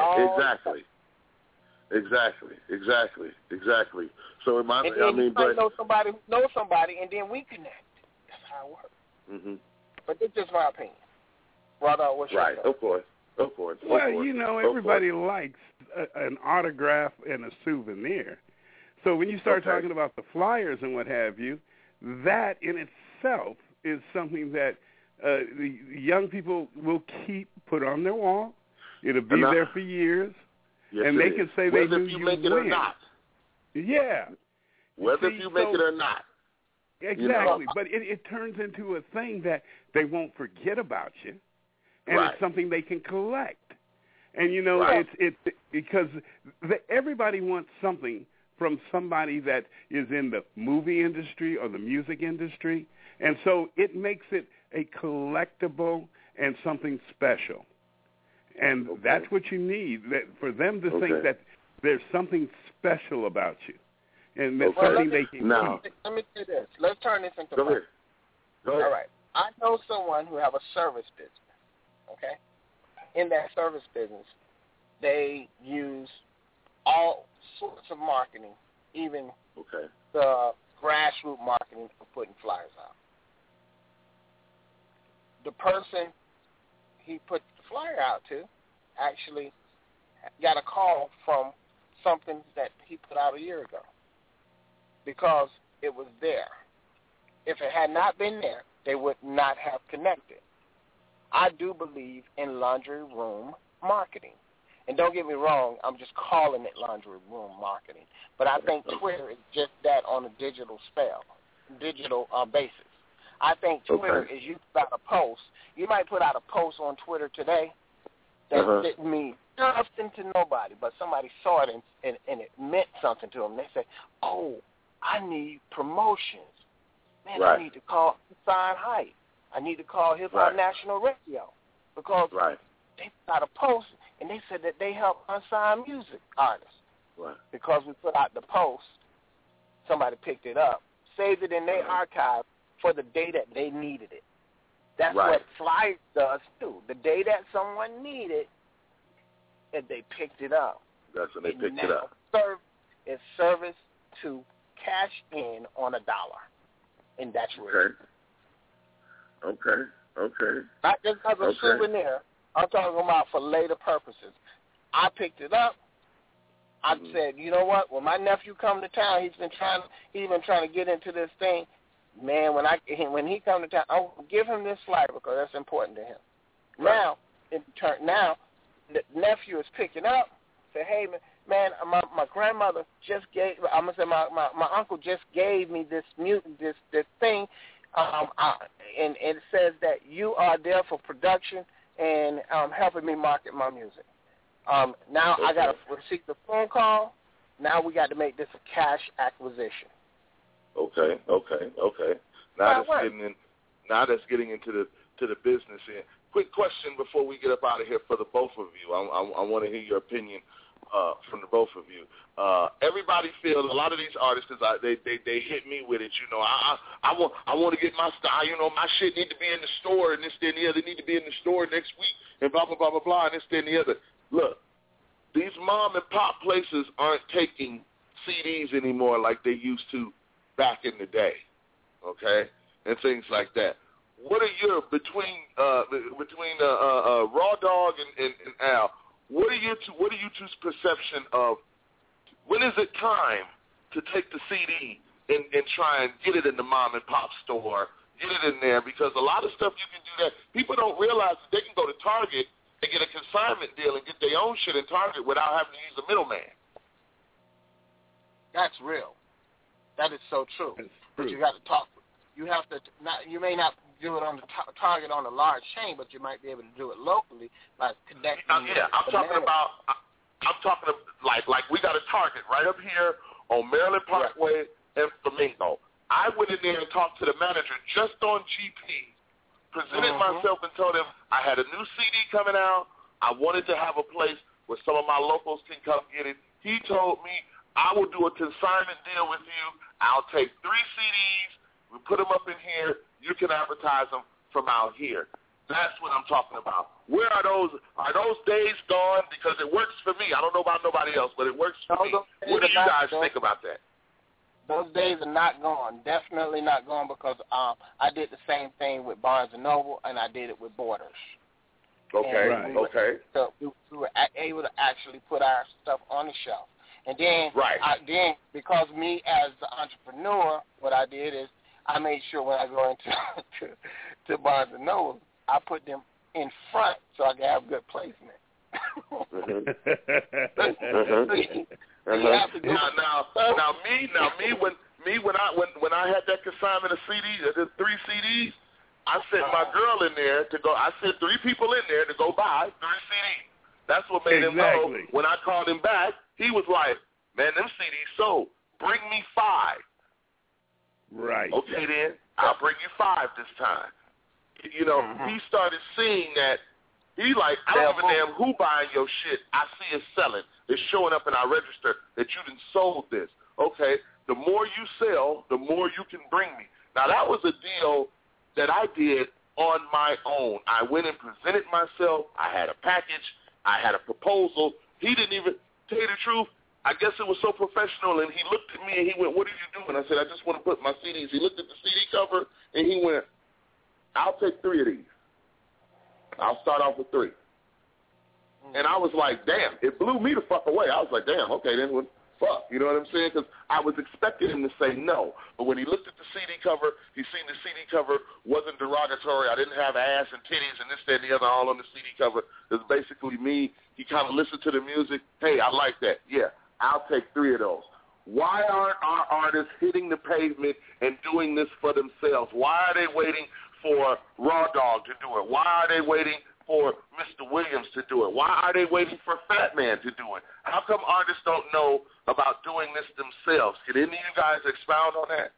exactly. So it might, you might know somebody who knows somebody, and then we connect. That's how it works. But it's just my opinion. Brother, what's your opinion? Of course. Well, everybody likes an autograph and a souvenir. So when you start talking about the flyers and what have you, that in itself is something that the young people will keep put on their wall. It'll be there for years, and they can say they knew you make it or not. Yeah. Whether you make it or not. Exactly, but it turns into a thing that they won't forget about you, and it's something they can collect. And it's because everybody wants something from somebody that is in the movie industry or the music industry, and so it makes it a collectible and something special. And that's what you need, for them to think that there's something special about you, and there's something they can keep. Let me say this. Let's turn this into Go ahead. All right. I know someone who have a service business, okay? In that service business, they use all sorts of marketing, even the grassroots marketing for putting flyers out. The person he put the flyer out to actually got a call from something that he put out a year ago because it was there. If it had not been there, they would not have connected. I do believe in laundry room marketing. And don't get me wrong, I'm just calling it laundry room marketing. But I think Twitter is just that on a digital basis. I think Twitter is you put out a post. You might put out a post on Twitter today that didn't mean nothing to nobody, but somebody saw it and it meant something to them. They say, "Oh, I need promotions. Man, I need to call Sign Hype. I need to call Hip Hop National Radio because they put out a post and they said that they help unsigned music artists. Because we put out the post, somebody picked it up, saved it in their archive for the day that they needed it. That's what Flyers does too. The day that someone needed it, they picked it up. That's when they picked it up. It's service to cash in on $1. And that's real. Okay. Okay. Not just as a souvenir. I'm talking about for later purposes. I picked it up. I said, you know what? When my nephew come to town, he's been trying to get into this thing. Man, when he come to town, I'll give him this slider because that's important to him. Right. Now, the nephew is picking up. Say, hey man, my grandmother just gave. I'm gonna say my uncle just gave me this thing, and it says that you are there for production and helping me market my music. Now I got to receive the phone call. Now we got to make this a cash acquisition. Okay. Now that's getting into the business end. Quick question before we get up out of here for the both of you. I want to hear your opinion from the both of you. Everybody feels, a lot of these artists, they hit me with it. You know, I want to get my style. You know, my shit need to be in the store and this, that, and the other. They need to be in the store next week and blah blah blah blah blah and this, that, and the other. Look, these mom and pop places aren't taking CDs anymore like they used to back in the day, okay, and things like that. What are your between Raw Dog and Al? What are you two's perception of when is it time to take the CD and try and get it in the mom and pop store, get it in there, because a lot of stuff you can do that. People don't realize that they can go to Target and get a consignment deal and get their own shit in Target without having to use a middleman. That's real. That is so true. But you got to talk. You have to. You may not do it on the Target on a large chain, but you might be able to do it locally by connecting. I'm talking like we got a Target right up here on Maryland Parkway and Flamingo. I went in there and talked to the manager just on GP, presented myself and told him I had a new CD coming out. I wanted to have a place where some of my locals can come get it. He told me, I will do a consignment deal with you. I'll take 3 CDs. We put them up in here. You can advertise them from out here. That's what I'm talking about. Where are those? Are those days gone? Because it works for me. I don't know about nobody else, but it works for me. What do you guys think about that? Those days are not gone. Definitely not gone, because I did the same thing with Barnes & Noble, and I did it with Borders. Okay, So we were able to actually put our stuff on the shelf. And then, then because me as the entrepreneur, what I did is I made sure when I go into to Barnes & Noble, I put them in front so I can have good placement. When I had that consignment of CDs, the 3 CDs, I sent my girl in there to go. I sent 3 people in there to go buy 3 CDs. That's what made him know. When I called him back, he was like, "Man, them CDs sold. Bring me 5." Right. Okay, then I'll bring you 5 this time. You know, he started seeing that. He like, I don't give a damn who buying your shit. I see it selling. It's showing up in our register that you done sold this. Okay, the more you sell, the more you can bring me. Now, that was a deal that I did on my own. I went and presented myself. I had a package. I had a proposal. He didn't even, tell you the truth, I guess it was so professional, and he looked at me and he went, "What are you doing?" I said, "I just want to put my CDs." He looked at the CD cover and he went, "I'll take 3 of these. I'll start off with 3. And I was like, damn, it blew me the fuck away. I was like, damn, okay, then what? Fuck, you know what I'm saying? Because I was expecting him to say no. But when he looked at the CD cover, he seen the CD cover wasn't derogatory. I didn't have ass and titties and this, that, and the other all on the CD cover. It was basically me. He kind of listened to the music. Hey, I like that. Yeah, I'll take 3 of those. Why aren't our artists hitting the pavement and doing this for themselves? Why are they waiting for Raw Dog to do it? Why are they waiting for Mr. Williams to do it? Why are they waiting for Fat Man to do it? How come artists don't know about doing this themselves? Can any of you guys expound on that?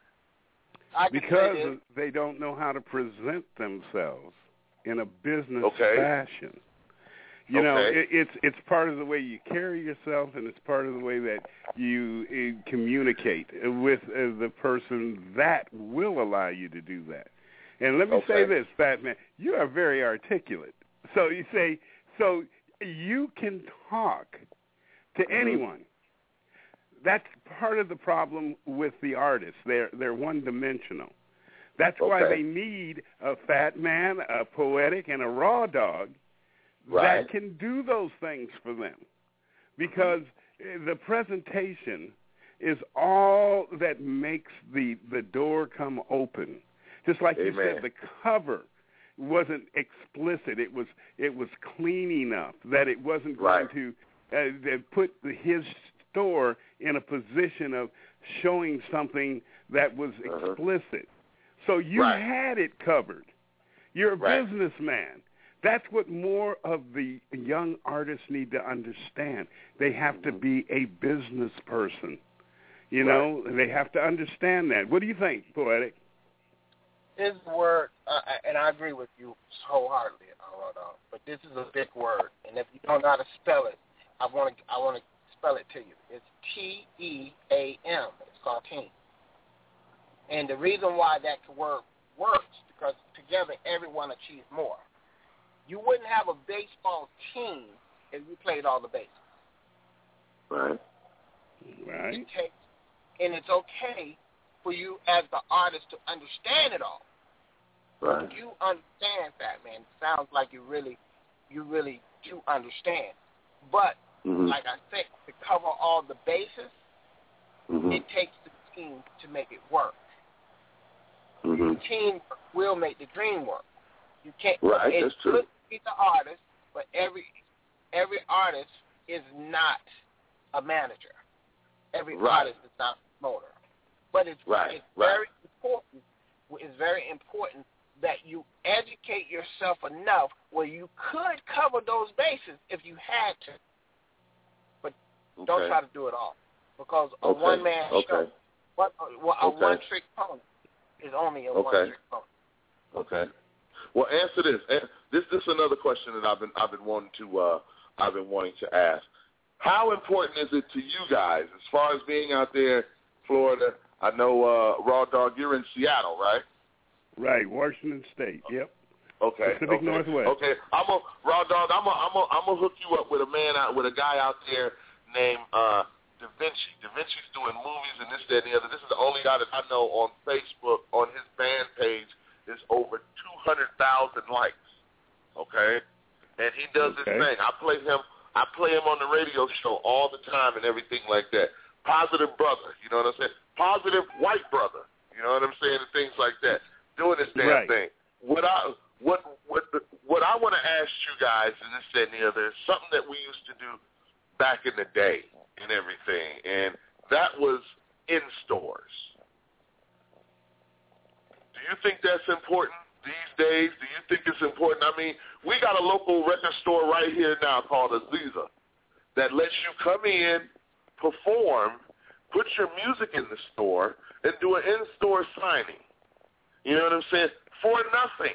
Because they don't know how to present themselves in a business fashion. You know, it's part of the way you carry yourself, and it's part of the way that you communicate with the person that will allow you to do that. And let me say this, Fat Man, you are very articulate. So you say, so you can talk to anyone. That's part of the problem with the artists. They're one-dimensional. That's why they need a Fat Man, a Poetic, and a Raw Dog that can do those things for them. Because the presentation is all that makes the door come open. Just like you said, the cover wasn't explicit. It was clean enough that it wasn't going to put his store in a position of showing something that was explicit. So you had it covered. You're a businessman. That's what more of the young artists need to understand. They have to be a business person. You know, they have to understand that. What do you think, Poetic? This word, and I agree with you wholeheartedly, but this is a big word, and if you don't know how to spell it, I want to spell it to you. It's T-E-A-M. It's called team. And the reason why that word works, because together everyone achieves more. You wouldn't have a baseball team if you played all the bases. Right. And it's okay for you as the artist to understand it all. Right. You understand that, man. It sounds like you really do understand. But like I said, to cover all the bases, it takes the team to make it work. The team will make the dream work. You can't. Right, that's true. Could be the artist, but every artist is not a manager. Every artist is not a promoter. But it's very important. It's very important that you educate yourself enough where you could cover those bases if you had to. But don't try to do it all, because a one-man show, a one-trick pony is only a one-trick pony. Okay. Well, answer this. This is another question that I've been wanting to ask. How important is it to you guys as far as being out there, Florida? I know Raw Dog, you're in Seattle, right? Right, Washington State. Yep. Okay. Pacific Northwest. Okay. Raw Dog. I'm gonna hook you up with a guy out there named Da Vinci. Da Vinci's doing movies and this, that, and the other. This is the only guy that I know on Facebook. On his band page, there's over 200,000 likes. Okay. And he does his thing. I play him on the radio show all the time and everything like that. Positive brother, you know what I'm saying? Positive white brother, you know what I'm saying? And things like that. Doing this damn thing. What I want to ask you guys and this, that, and the other is something that we used to do back in the day and everything, and that was in stores. Do you think that's important these days? Do you think it's important? I mean, we got a local record store right here now called Aziza that lets you come in, perform, put your music in the store, and do an in-store signing. You know what I'm saying? For nothing.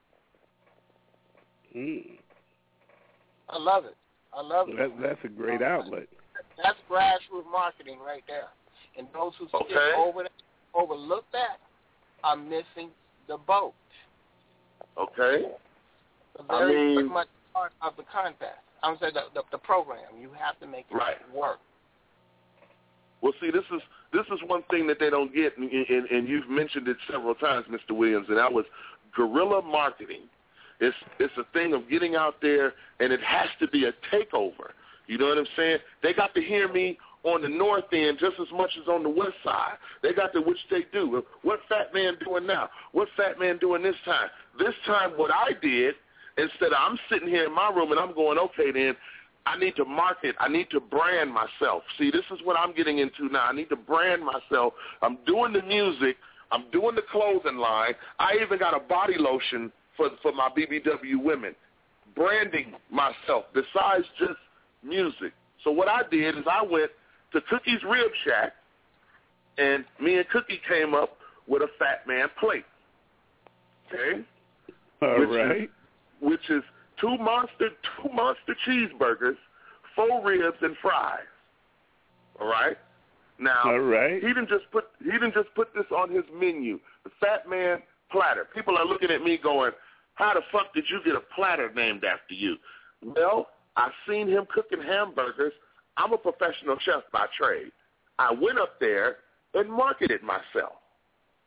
I love it. That's a great outlet. That's grassroots marketing right there. And those who overlook that are missing the boat. Okay. Very much part of the contest. I'm saying the program. You have to make it work. Well, see, this is one thing that they don't get, and you've mentioned it several times, Mr. Williams, and that was guerrilla marketing. It's a thing of getting out there, and it has to be a takeover. You know what I'm saying? They got to hear me on the north end just as much as on the west side. They got to, which they do. What Fat Man doing now? What Fat Man doing this time? This time what I did, instead of I'm sitting here in my room and I'm going, okay, then I need to market. I need to brand myself. See, this is what I'm getting into now. I need to brand myself. I'm doing the music. I'm doing the clothing line. I even got a body lotion for my BBW women, branding myself besides just music. So what I did is I went to Cookie's Rib Shack, and me and Cookie came up with a Fat Man plate. Okay? Which is two monster cheeseburgers, 4 ribs, and fries. All right? Now, he didn't just put this on his menu, the Fat Man platter. People are looking at me going, how the fuck did you get a platter named after you? Well, I've seen him cooking hamburgers. I'm a professional chef by trade. I went up there and marketed myself.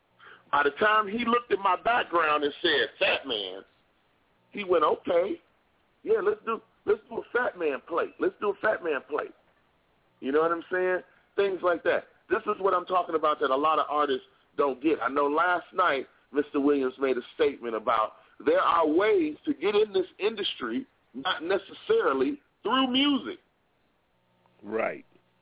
By the time he looked at my background and said, Fat Man, he went, okay, yeah, let's do a Fat Man plate. Let's do a Fat Man plate. You know what I'm saying? Things like that. This is what I'm talking about that a lot of artists don't get. I know last night Mr. Williams made a statement about there are ways to get in this industry, not necessarily through music. Right.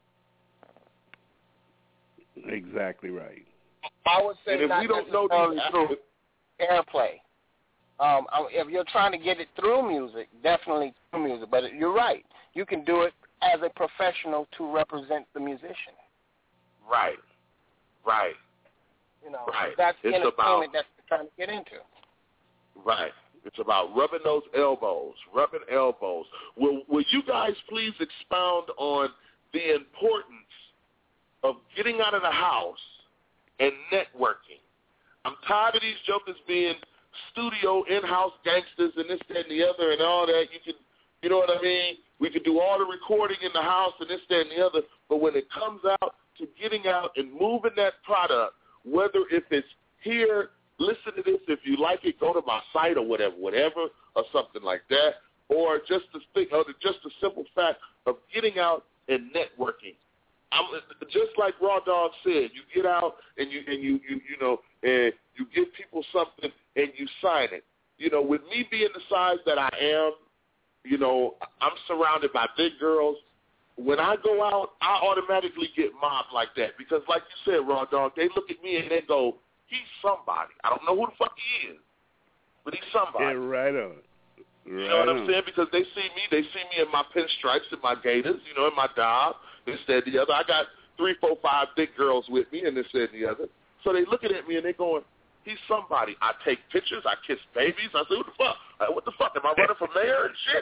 Exactly right. I would say and if not we don't know necessarily airplay. If you're trying to get it through music, definitely through music. But you're right. You can do it as a professional to represent the musician. Right. Right. You know, right. That's it's entertainment that you're trying to get into. Right. It's about rubbing those elbows, Will you guys please expound on the importance of getting out of the house and networking? I'm tired of these jokers being studio in-house gangsters and this, that, and the other and all that. You know what I mean? We can do all the recording in the house and this, that, and the other, but when it comes out to getting out and moving that product, whether if it's here, listen to this, if you like it, go to my site or whatever, or something like that, or just the simple fact of getting out and networking. Just like Raw Dog said, you get out and you give people something and you sign it. You know, with me being the size that I am, you know, I'm surrounded by big girls. When I go out, I automatically get mobbed like that because, like you said, Raw Dog, they look at me and they go, he's somebody. I don't know who the fuck he is, but he's somebody. Yeah, right on. You know what I'm saying? Because they see me in my pinstripes and my gaiters, you know, in my job, this, that, and the other. I got 3, 4, 5 big girls with me and this, that, and the other. So they looking at me and they going, he's somebody. I take pictures. I kiss babies. I say, what the fuck? Am I running for mayor and shit?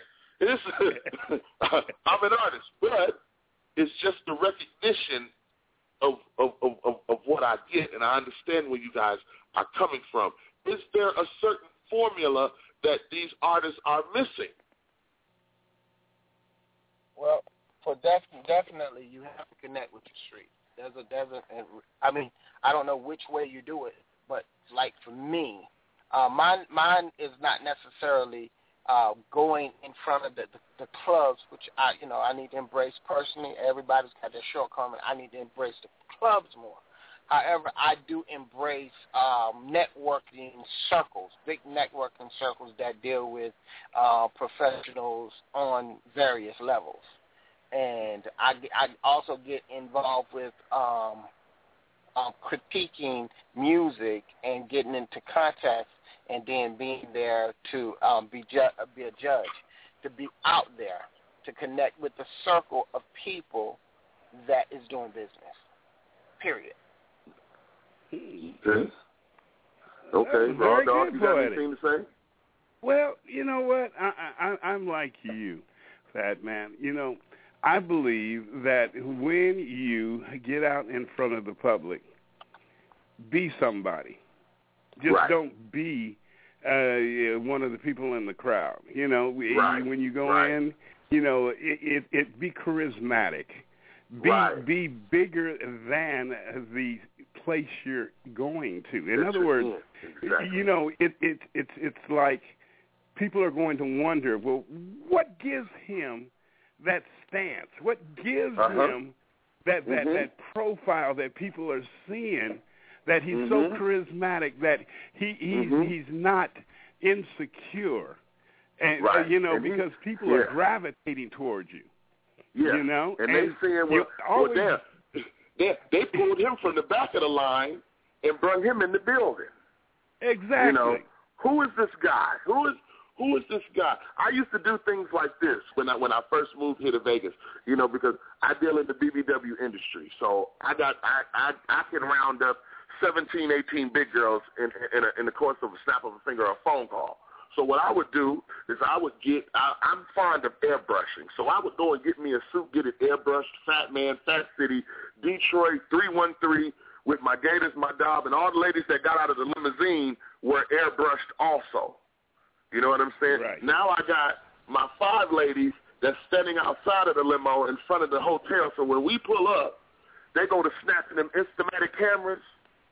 I'm an artist, but it's just the recognition of what I get, and I understand where you guys are coming from. Is there a certain formula that these artists are missing? Well, definitely, you have to connect with the street. I mean, I don't know which way you do it, but like for me, mine is not necessarily going in front of the clubs, which I need to embrace personally. Everybody's got their shortcoming. I need to embrace the clubs more. However, I do embrace networking circles, big networking circles that deal with professionals on various levels. And I also get involved with critiquing music and getting into contests and then being there to be a judge, to be out there, to connect with the circle of people that is doing business, period. Okay. Raw Dog, you got anything to say? Well, you know what? I'm like you, Fat Man. You know, I believe that when you get out in front of the public, be somebody. Just don't be one of the people in the crowd. You know, when you go in, you know, it be charismatic. Be bigger than the place you're going to. In other words, you know, it's like people are going to wonder, well, what gives him that stance? What gives him that profile that people are seeing? That he's so charismatic that he's not insecure, and you know, because people are gravitating towards you. Yeah. You know, and they saying, they pulled him from the back of the line and brought him in the building. Exactly. You know, who is this guy? Who is this guy? I used to do things like this when I first moved here to Vegas, you know, because I deal in the BBW industry. So I can round up 17, 18 big girls in the course of a snap of a finger or a phone call. So what I would do is I'm fond of airbrushing. So I would go and get me a suit, get it airbrushed, Fat Man, Fat City, Detroit, 313, with my gators, my dog, and all the ladies that got out of the limousine were airbrushed also. You know what I'm saying? Right. Now I got my 5 ladies that's standing outside of the limo in front of the hotel. So when we pull up, they go to snatching them Instamatic cameras.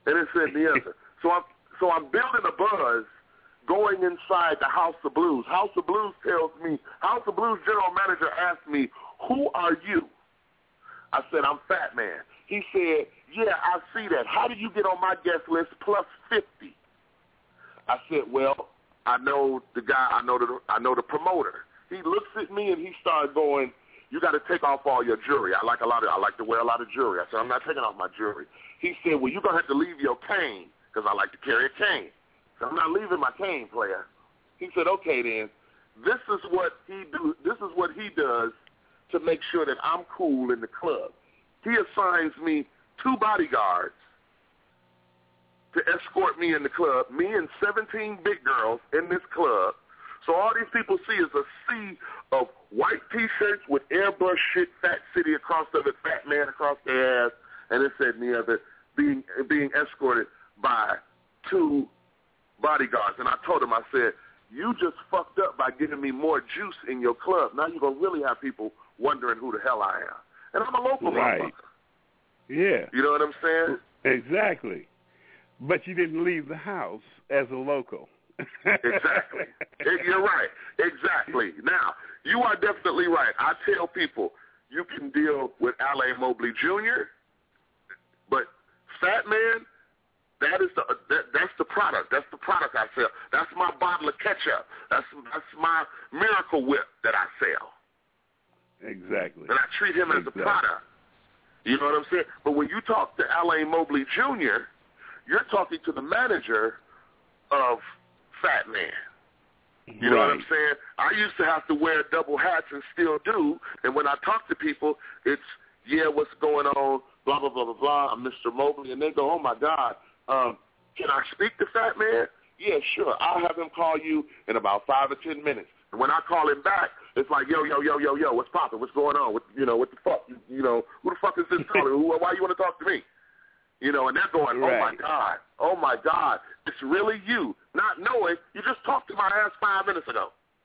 And it said Neither. So I'm building a buzz going inside the House of Blues. House of Blues general manager asked me, who are you? I said, I'm Fat Man. He said, yeah, I see that. How do you get on my guest list plus 50? I said, well, I know the guy, I know the promoter. He looks at me and he started going, you got to take off all your jewelry. I like to wear a lot of jewelry. I said, I'm not taking off my jewelry. He said, well, you're going to have to leave your cane because I like to carry a cane. So I'm not leaving my cane, player. He said, okay, then. This is what he does to make sure that I'm cool in the club. He assigns me 2 bodyguards to escort me in the club, me and 17 big girls in this club. So all these people see is a sea of white T-shirts with airbrush shit, Fat City across of it, Fat Man across their ass, and it said Neither, being escorted by 2 bodyguards. And I told him, I said, you just fucked up by giving me more juice in your club. Now you're going to really have people wondering who the hell I am. And I'm a local motherfucker. Yeah. You know what I'm saying? Exactly. But you didn't leave the house as a local. Exactly. You're right. Exactly. Now, you are definitely right. I tell people you can deal with L.A. Mobley Jr., but Fat Man, that's the product. That's the product I sell. That's my bottle of ketchup. That's my Miracle Whip that I sell. Exactly. And I treat him as a product. You know what I'm saying? But when you talk to L.A. Mobley Jr., you're talking to the manager of Fat Man. You know what I'm saying? I used to have to wear double hats and still do. And when I talk to people, it's, yeah, what's going on, blah, blah, blah, blah, blah. I'm Mr. Mobley. And they go, oh, my God, can I speak to Fat Man? Yeah, sure. I'll have him call you in about 5 or 10 minutes. And when I call him back, it's like, yo, what's poppin'? What's going on? What the fuck? You know, who the fuck is this calling? Why you want to talk to me? You know, and they're going, oh, my God, it's really you. Not knowing, you just talked to my ass 5 minutes ago.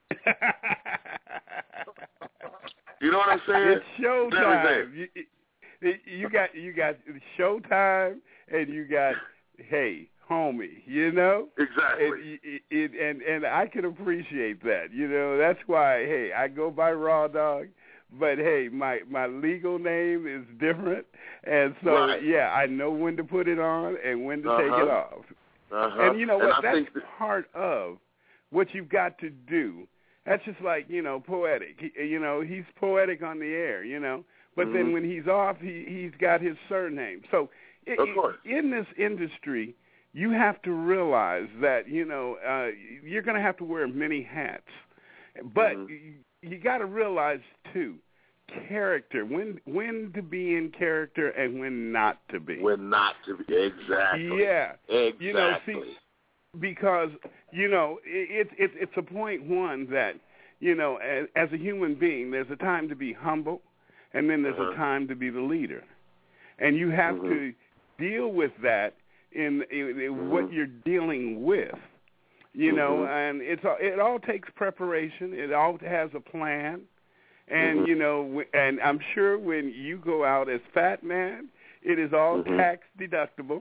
You know what I'm saying? It's showtime. You got showtime, and you got, hey, homie, you know? Exactly. And I can appreciate that. You know, that's why, hey, I go by Raw Dog. But, hey, my legal name is different, and so, yeah, I know when to put it on and when to take it off. And you know what? That's part of what you've got to do. That's just like, you know, poetic. You know, he's poetic on the air, you know. But then when he's off, he's got his surname. So in this industry, you have to realize that, you know, you're going to have to wear many hats. But you got to realize, too, character, when to be in character and when not to be. When not to be, exactly. Yeah. Exactly. You know, see, because, you know, it's a point, one, that, you know, as a human being, there's a time to be humble, and then there's a time to be the leader. And you have to deal with that in what you're dealing with. You know, and it all takes preparation. It all has a plan. And, you know, and I'm sure when you go out as Fat Man, it is all tax deductible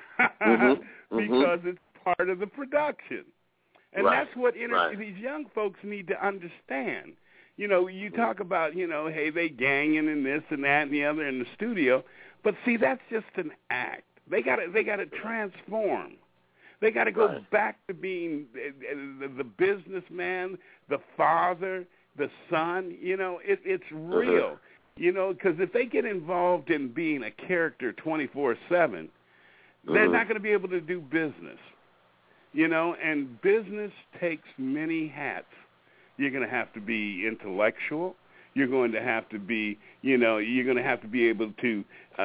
because it's part of the production. And that's what these young folks need to understand. You know, you talk about, you know, hey, they ganging and this and that and the other in the studio. But, see, that's just an act. They got to transform. They got to go back to being the businessman, the father, the son. You know, it's real. You know, because if they get involved in being a character 24/7, they're not going to be able to do business. You know, and business takes many hats. You're going to have to be intellectual. You're going to have to be, you know, you're going to have to be able to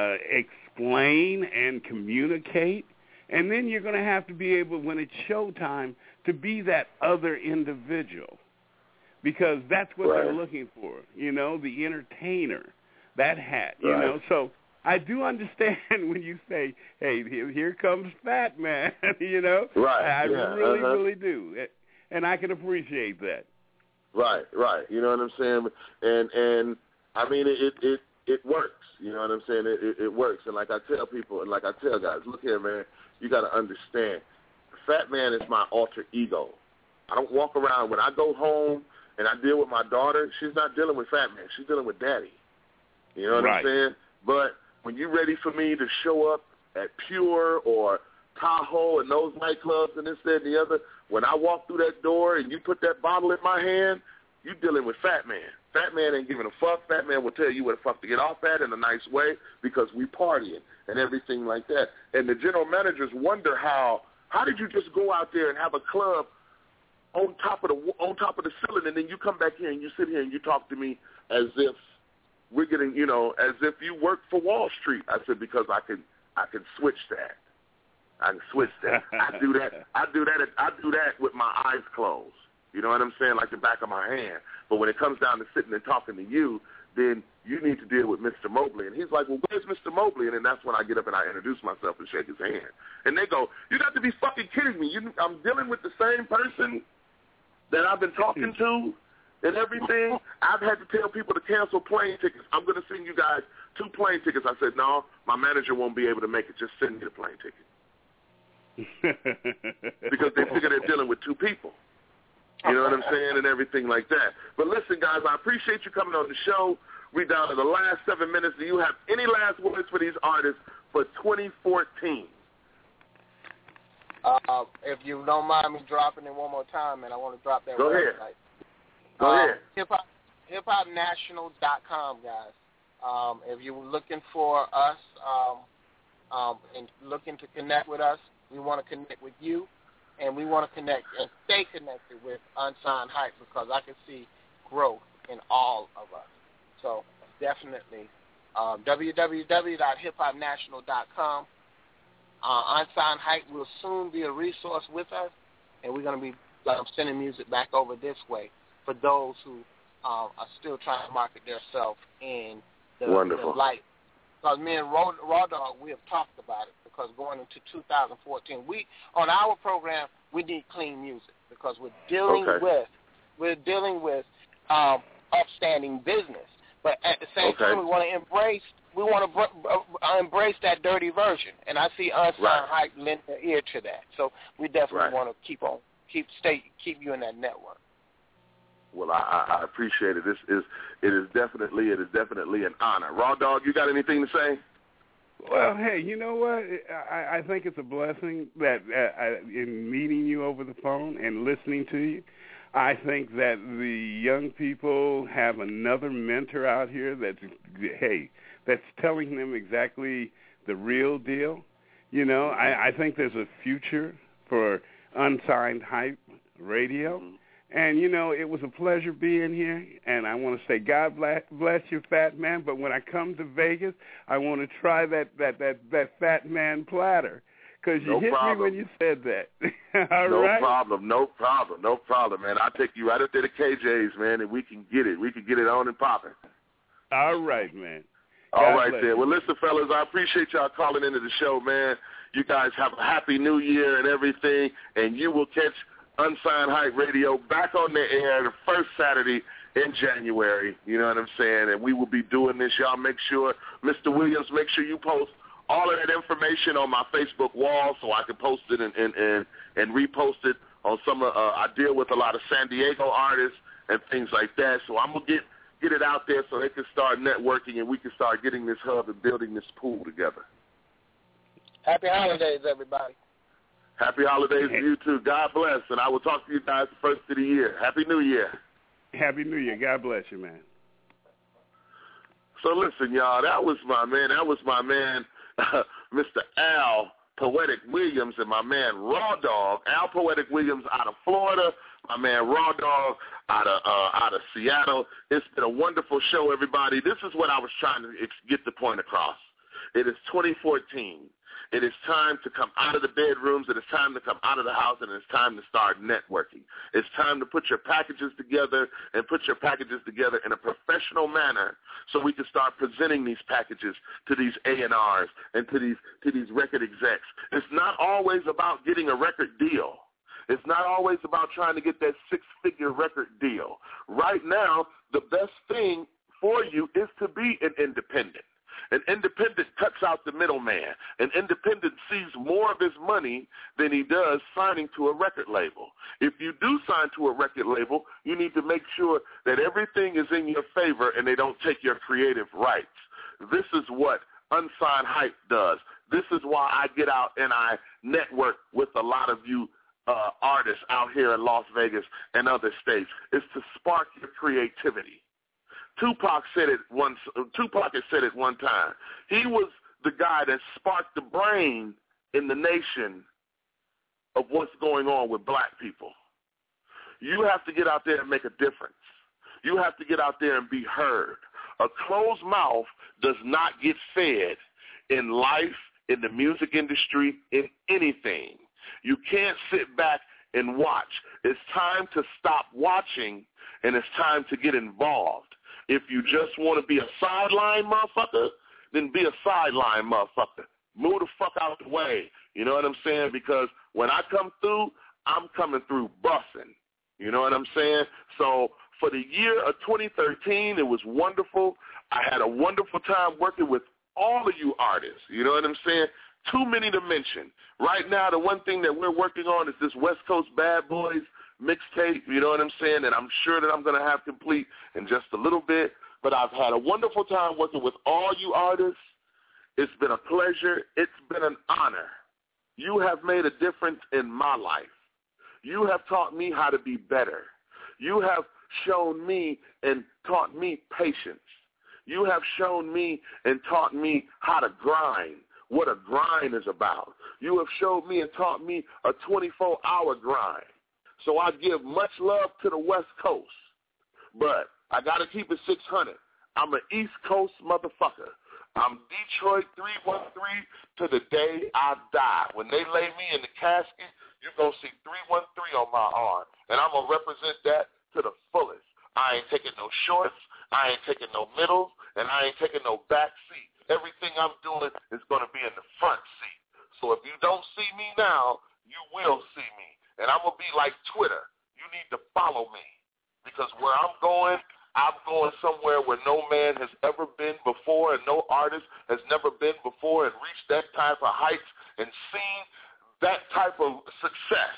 explain and communicate. And then you're going to have to be able, when it's showtime, to be that other individual, because that's what they're looking for, you know, the entertainer, that hat, you know. So I do understand when you say, hey, here comes Fat Man, you know. I really do. And I can appreciate that. Right. You know what I'm saying? And I mean, it works. You know what I'm saying? It works. And like I tell people, and like I tell guys, look here, man, you got to understand, Fat Man is my alter ego. I don't walk around. When I go home and I deal with my daughter, she's not dealing with Fat Man. She's dealing with Daddy. You know what I'm saying? But when you're ready for me to show up at Pure or Tahoe and those nightclubs and this, that, and the other, when I walk through that door and you put that bottle in my hand, you're dealing with Fat Man. Fat Man ain't giving a fuck. Fat Man will tell you what the fuck to get off at in a nice way because we partying and everything like that. And the general managers wonder how did you just go out there and have a club on top of the ceiling, and then you come back here and you sit here and you talk to me as if we're getting, as if you work for Wall Street. I said, because I can switch that. I can switch that. I do that with my eyes closed. You know what I'm saying? Like the back of my hand. But when it comes down to sitting and talking to you, then you need to deal with Mr. Mobley. And he's like, well, where's Mr. Mobley? And then that's when I get up and I introduce myself and shake his hand. And they go, you got to be fucking kidding me. I'm dealing with the same person that I've been talking to and everything. I've had to tell people to cancel plane tickets. I'm going to send you guys 2 plane tickets. I said, no, my manager won't be able to make it. Just send me the plane ticket. Because they figure they're dealing with 2 people. You know what I'm saying? And everything like that. But listen, guys, I appreciate you coming on the show. We're down to the last 7 minutes. Do you have any last words for these artists for 2014? If you don't mind me dropping it one more time, man, I want to drop that website. Go ahead. HipHopNational.com, guys. If you're looking for us and looking to connect with us, we want to connect with you, and we want to connect and stay connected with Unsigned Hype because I can see growth in all of us. So definitely www.hiphopnational.com. Unsigned Hype will soon be a resource with us, and we're going to be sending music back over this way for those who are still trying to market themselves in the light. Because me and Raw Dog, we have talked about it, because going into 2014, on our program, we need clean music because we're dealing with upstanding business. But at the same time, we want to embrace that dirty version, and I see Unsigned Hype lend their ear to that. So we definitely want to keep you in that network. Well, I appreciate it. It is definitely an honor. Raw Dog, you got anything to say? Well, hey, you know what? I think it's a blessing that in meeting you over the phone and listening to you, I think that the young people have another mentor out here that's telling them exactly the real deal. I think there's a future for Unsigned Hype Radio. Mm-hmm. And, it was a pleasure being here, and I want to say God bless you, Fat Man, but when I come to Vegas, I want to try that Fat Man platter, because you hit me when you said that. No problem, man. I'll take you right up there to KJ's, man, and we can get it. We can get it on and popping. All right, man. All right, then. Well, listen, fellas, I appreciate y'all calling into the show, man. You guys have a happy new year and everything, and you will catch Unsigned Hype Radio back on the air the first Saturday in January. You know what I'm saying? And we will be doing this. Y'all make sure, Mr. Williams, make sure you post all of that information on my Facebook wall so I can post it and repost it on some I deal with a lot of San Diego artists and things like that. So I'm going to get it out there so they can start networking and we can start getting this hub and building this pool together. Happy holidays, everybody. Happy holidays to you, too. God bless, and I will talk to you guys the first of the year. Happy New Year. Happy New Year. God bless you, man. So listen, y'all, that was my man, Mr. Al Poetic Williams, and my man Raw Dog. Al Poetic Williams out of Florida, my man Raw Dog out of Seattle. It's been a wonderful show, everybody. This is what I was trying to get the point across. It is 2014. It is time to come out of the bedrooms. It is time to come out of the house, and it's time to start networking. It's time to put your packages together and put your packages together in a professional manner so we can start presenting these packages to these A&Rs and to these record execs. It's not always about getting a record deal. It's not always about trying to get that 6-figure record deal. Right now, the best thing for you is to be an independent. An independent cuts out the middleman. An independent sees more of his money than he does signing to a record label. If you do sign to a record label, you need to make sure that everything is in your favor and they don't take your creative rights. This is what Unsigned Hype does. This is why I get out and I network with a lot of you artists out here in Las Vegas and other states. It's to spark your creativity. Tupac had said it one time. He was the guy that sparked the brain in the nation of what's going on with black people. You have to get out there and make a difference. You have to get out there and be heard. A closed mouth does not get fed in life, in the music industry, in anything. You can't sit back and watch. It's time to stop watching, and it's time to get involved. If you just want to be a sideline motherfucker, then be a sideline motherfucker. Move the fuck out the way. You know what I'm saying? Because when I come through, I'm coming through bussing. You know what I'm saying? So for the year of 2013, it was wonderful. I had a wonderful time working with all of you artists. You know what I'm saying? Too many to mention. Right now, the one thing that we're working on is this West Coast Bad Boys mixtape, you know what I'm saying, and I'm sure that I'm going to have complete in just a little bit. But I've had a wonderful time working with all you artists. It's been a pleasure. It's been an honor. You have made a difference in my life. You have taught me how to be better. You have shown me and taught me patience. You have shown me and taught me how to grind, what a grind is about. You have showed me and taught me a 24-hour grind. So I give much love to the West Coast, but I got to keep it 600. I'm an East Coast motherfucker. I'm Detroit 313 to the day I die. When they lay me in the casket, you're going to see 313 on my arm, and I'm going to represent that to the fullest. I ain't taking no shorts, I ain't taking no middles, and I ain't taking no back seat. Everything I'm doing is going to be in the front seat. So if you don't see me now, you will see me. And I'm going to be like Twitter. You need to follow me. Because where I'm going somewhere where no man has ever been before and no artist has never been before and reached that type of heights and seen that type of success.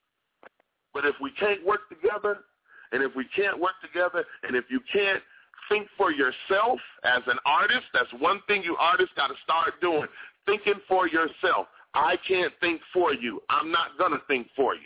But if we can't work together, and if we can't work together, and if you can't think for yourself as an artist, that's one thing you artists got to start doing, thinking for yourself. I can't think for you. I'm not going to think for you.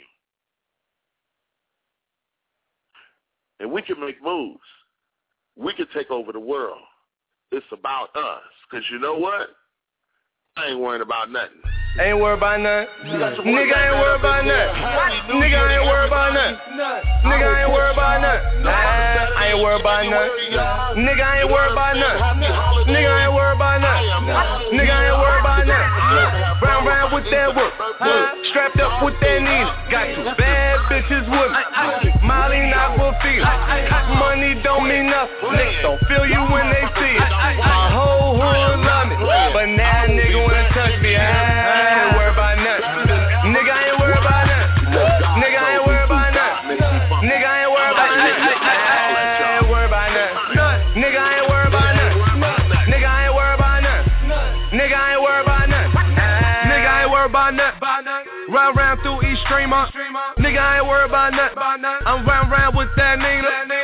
And we can make moves. We can take over the world. It's about us. Because you know what? I ain't worrying about nothing. Ain't worried about nothing. Nigga ain't worried about nothing. Nigga ain't worried about nothing. Nigga ain't worried about nothing. I ain't worried about nothing. Nigga ain't worried about nothing. Nigga ain't worried about nothing. Nigga ain't worried about nothing. Round with that whoop. Strapped up with that needle. Got two bad bitches with me. Molly not for feeling. Money don't mean nothing. Niggas don't feel you when they see it. My whole hood love me, but now nigga wanna touch me. I ain't worried about nothing. Nigga ain't worried about nothing. Nigga ain't worried about nothing. Nigga ain't worried about nothing. I ain't worried about nothing. Nigga ain't worried about nothing. Nigga ain't worried about nothing. Nigga ain't worried about nothing. Nigga ain't worried about nothing. Round through East Streamer. Nigga ain't worried about nothing. I'm round with that nigga.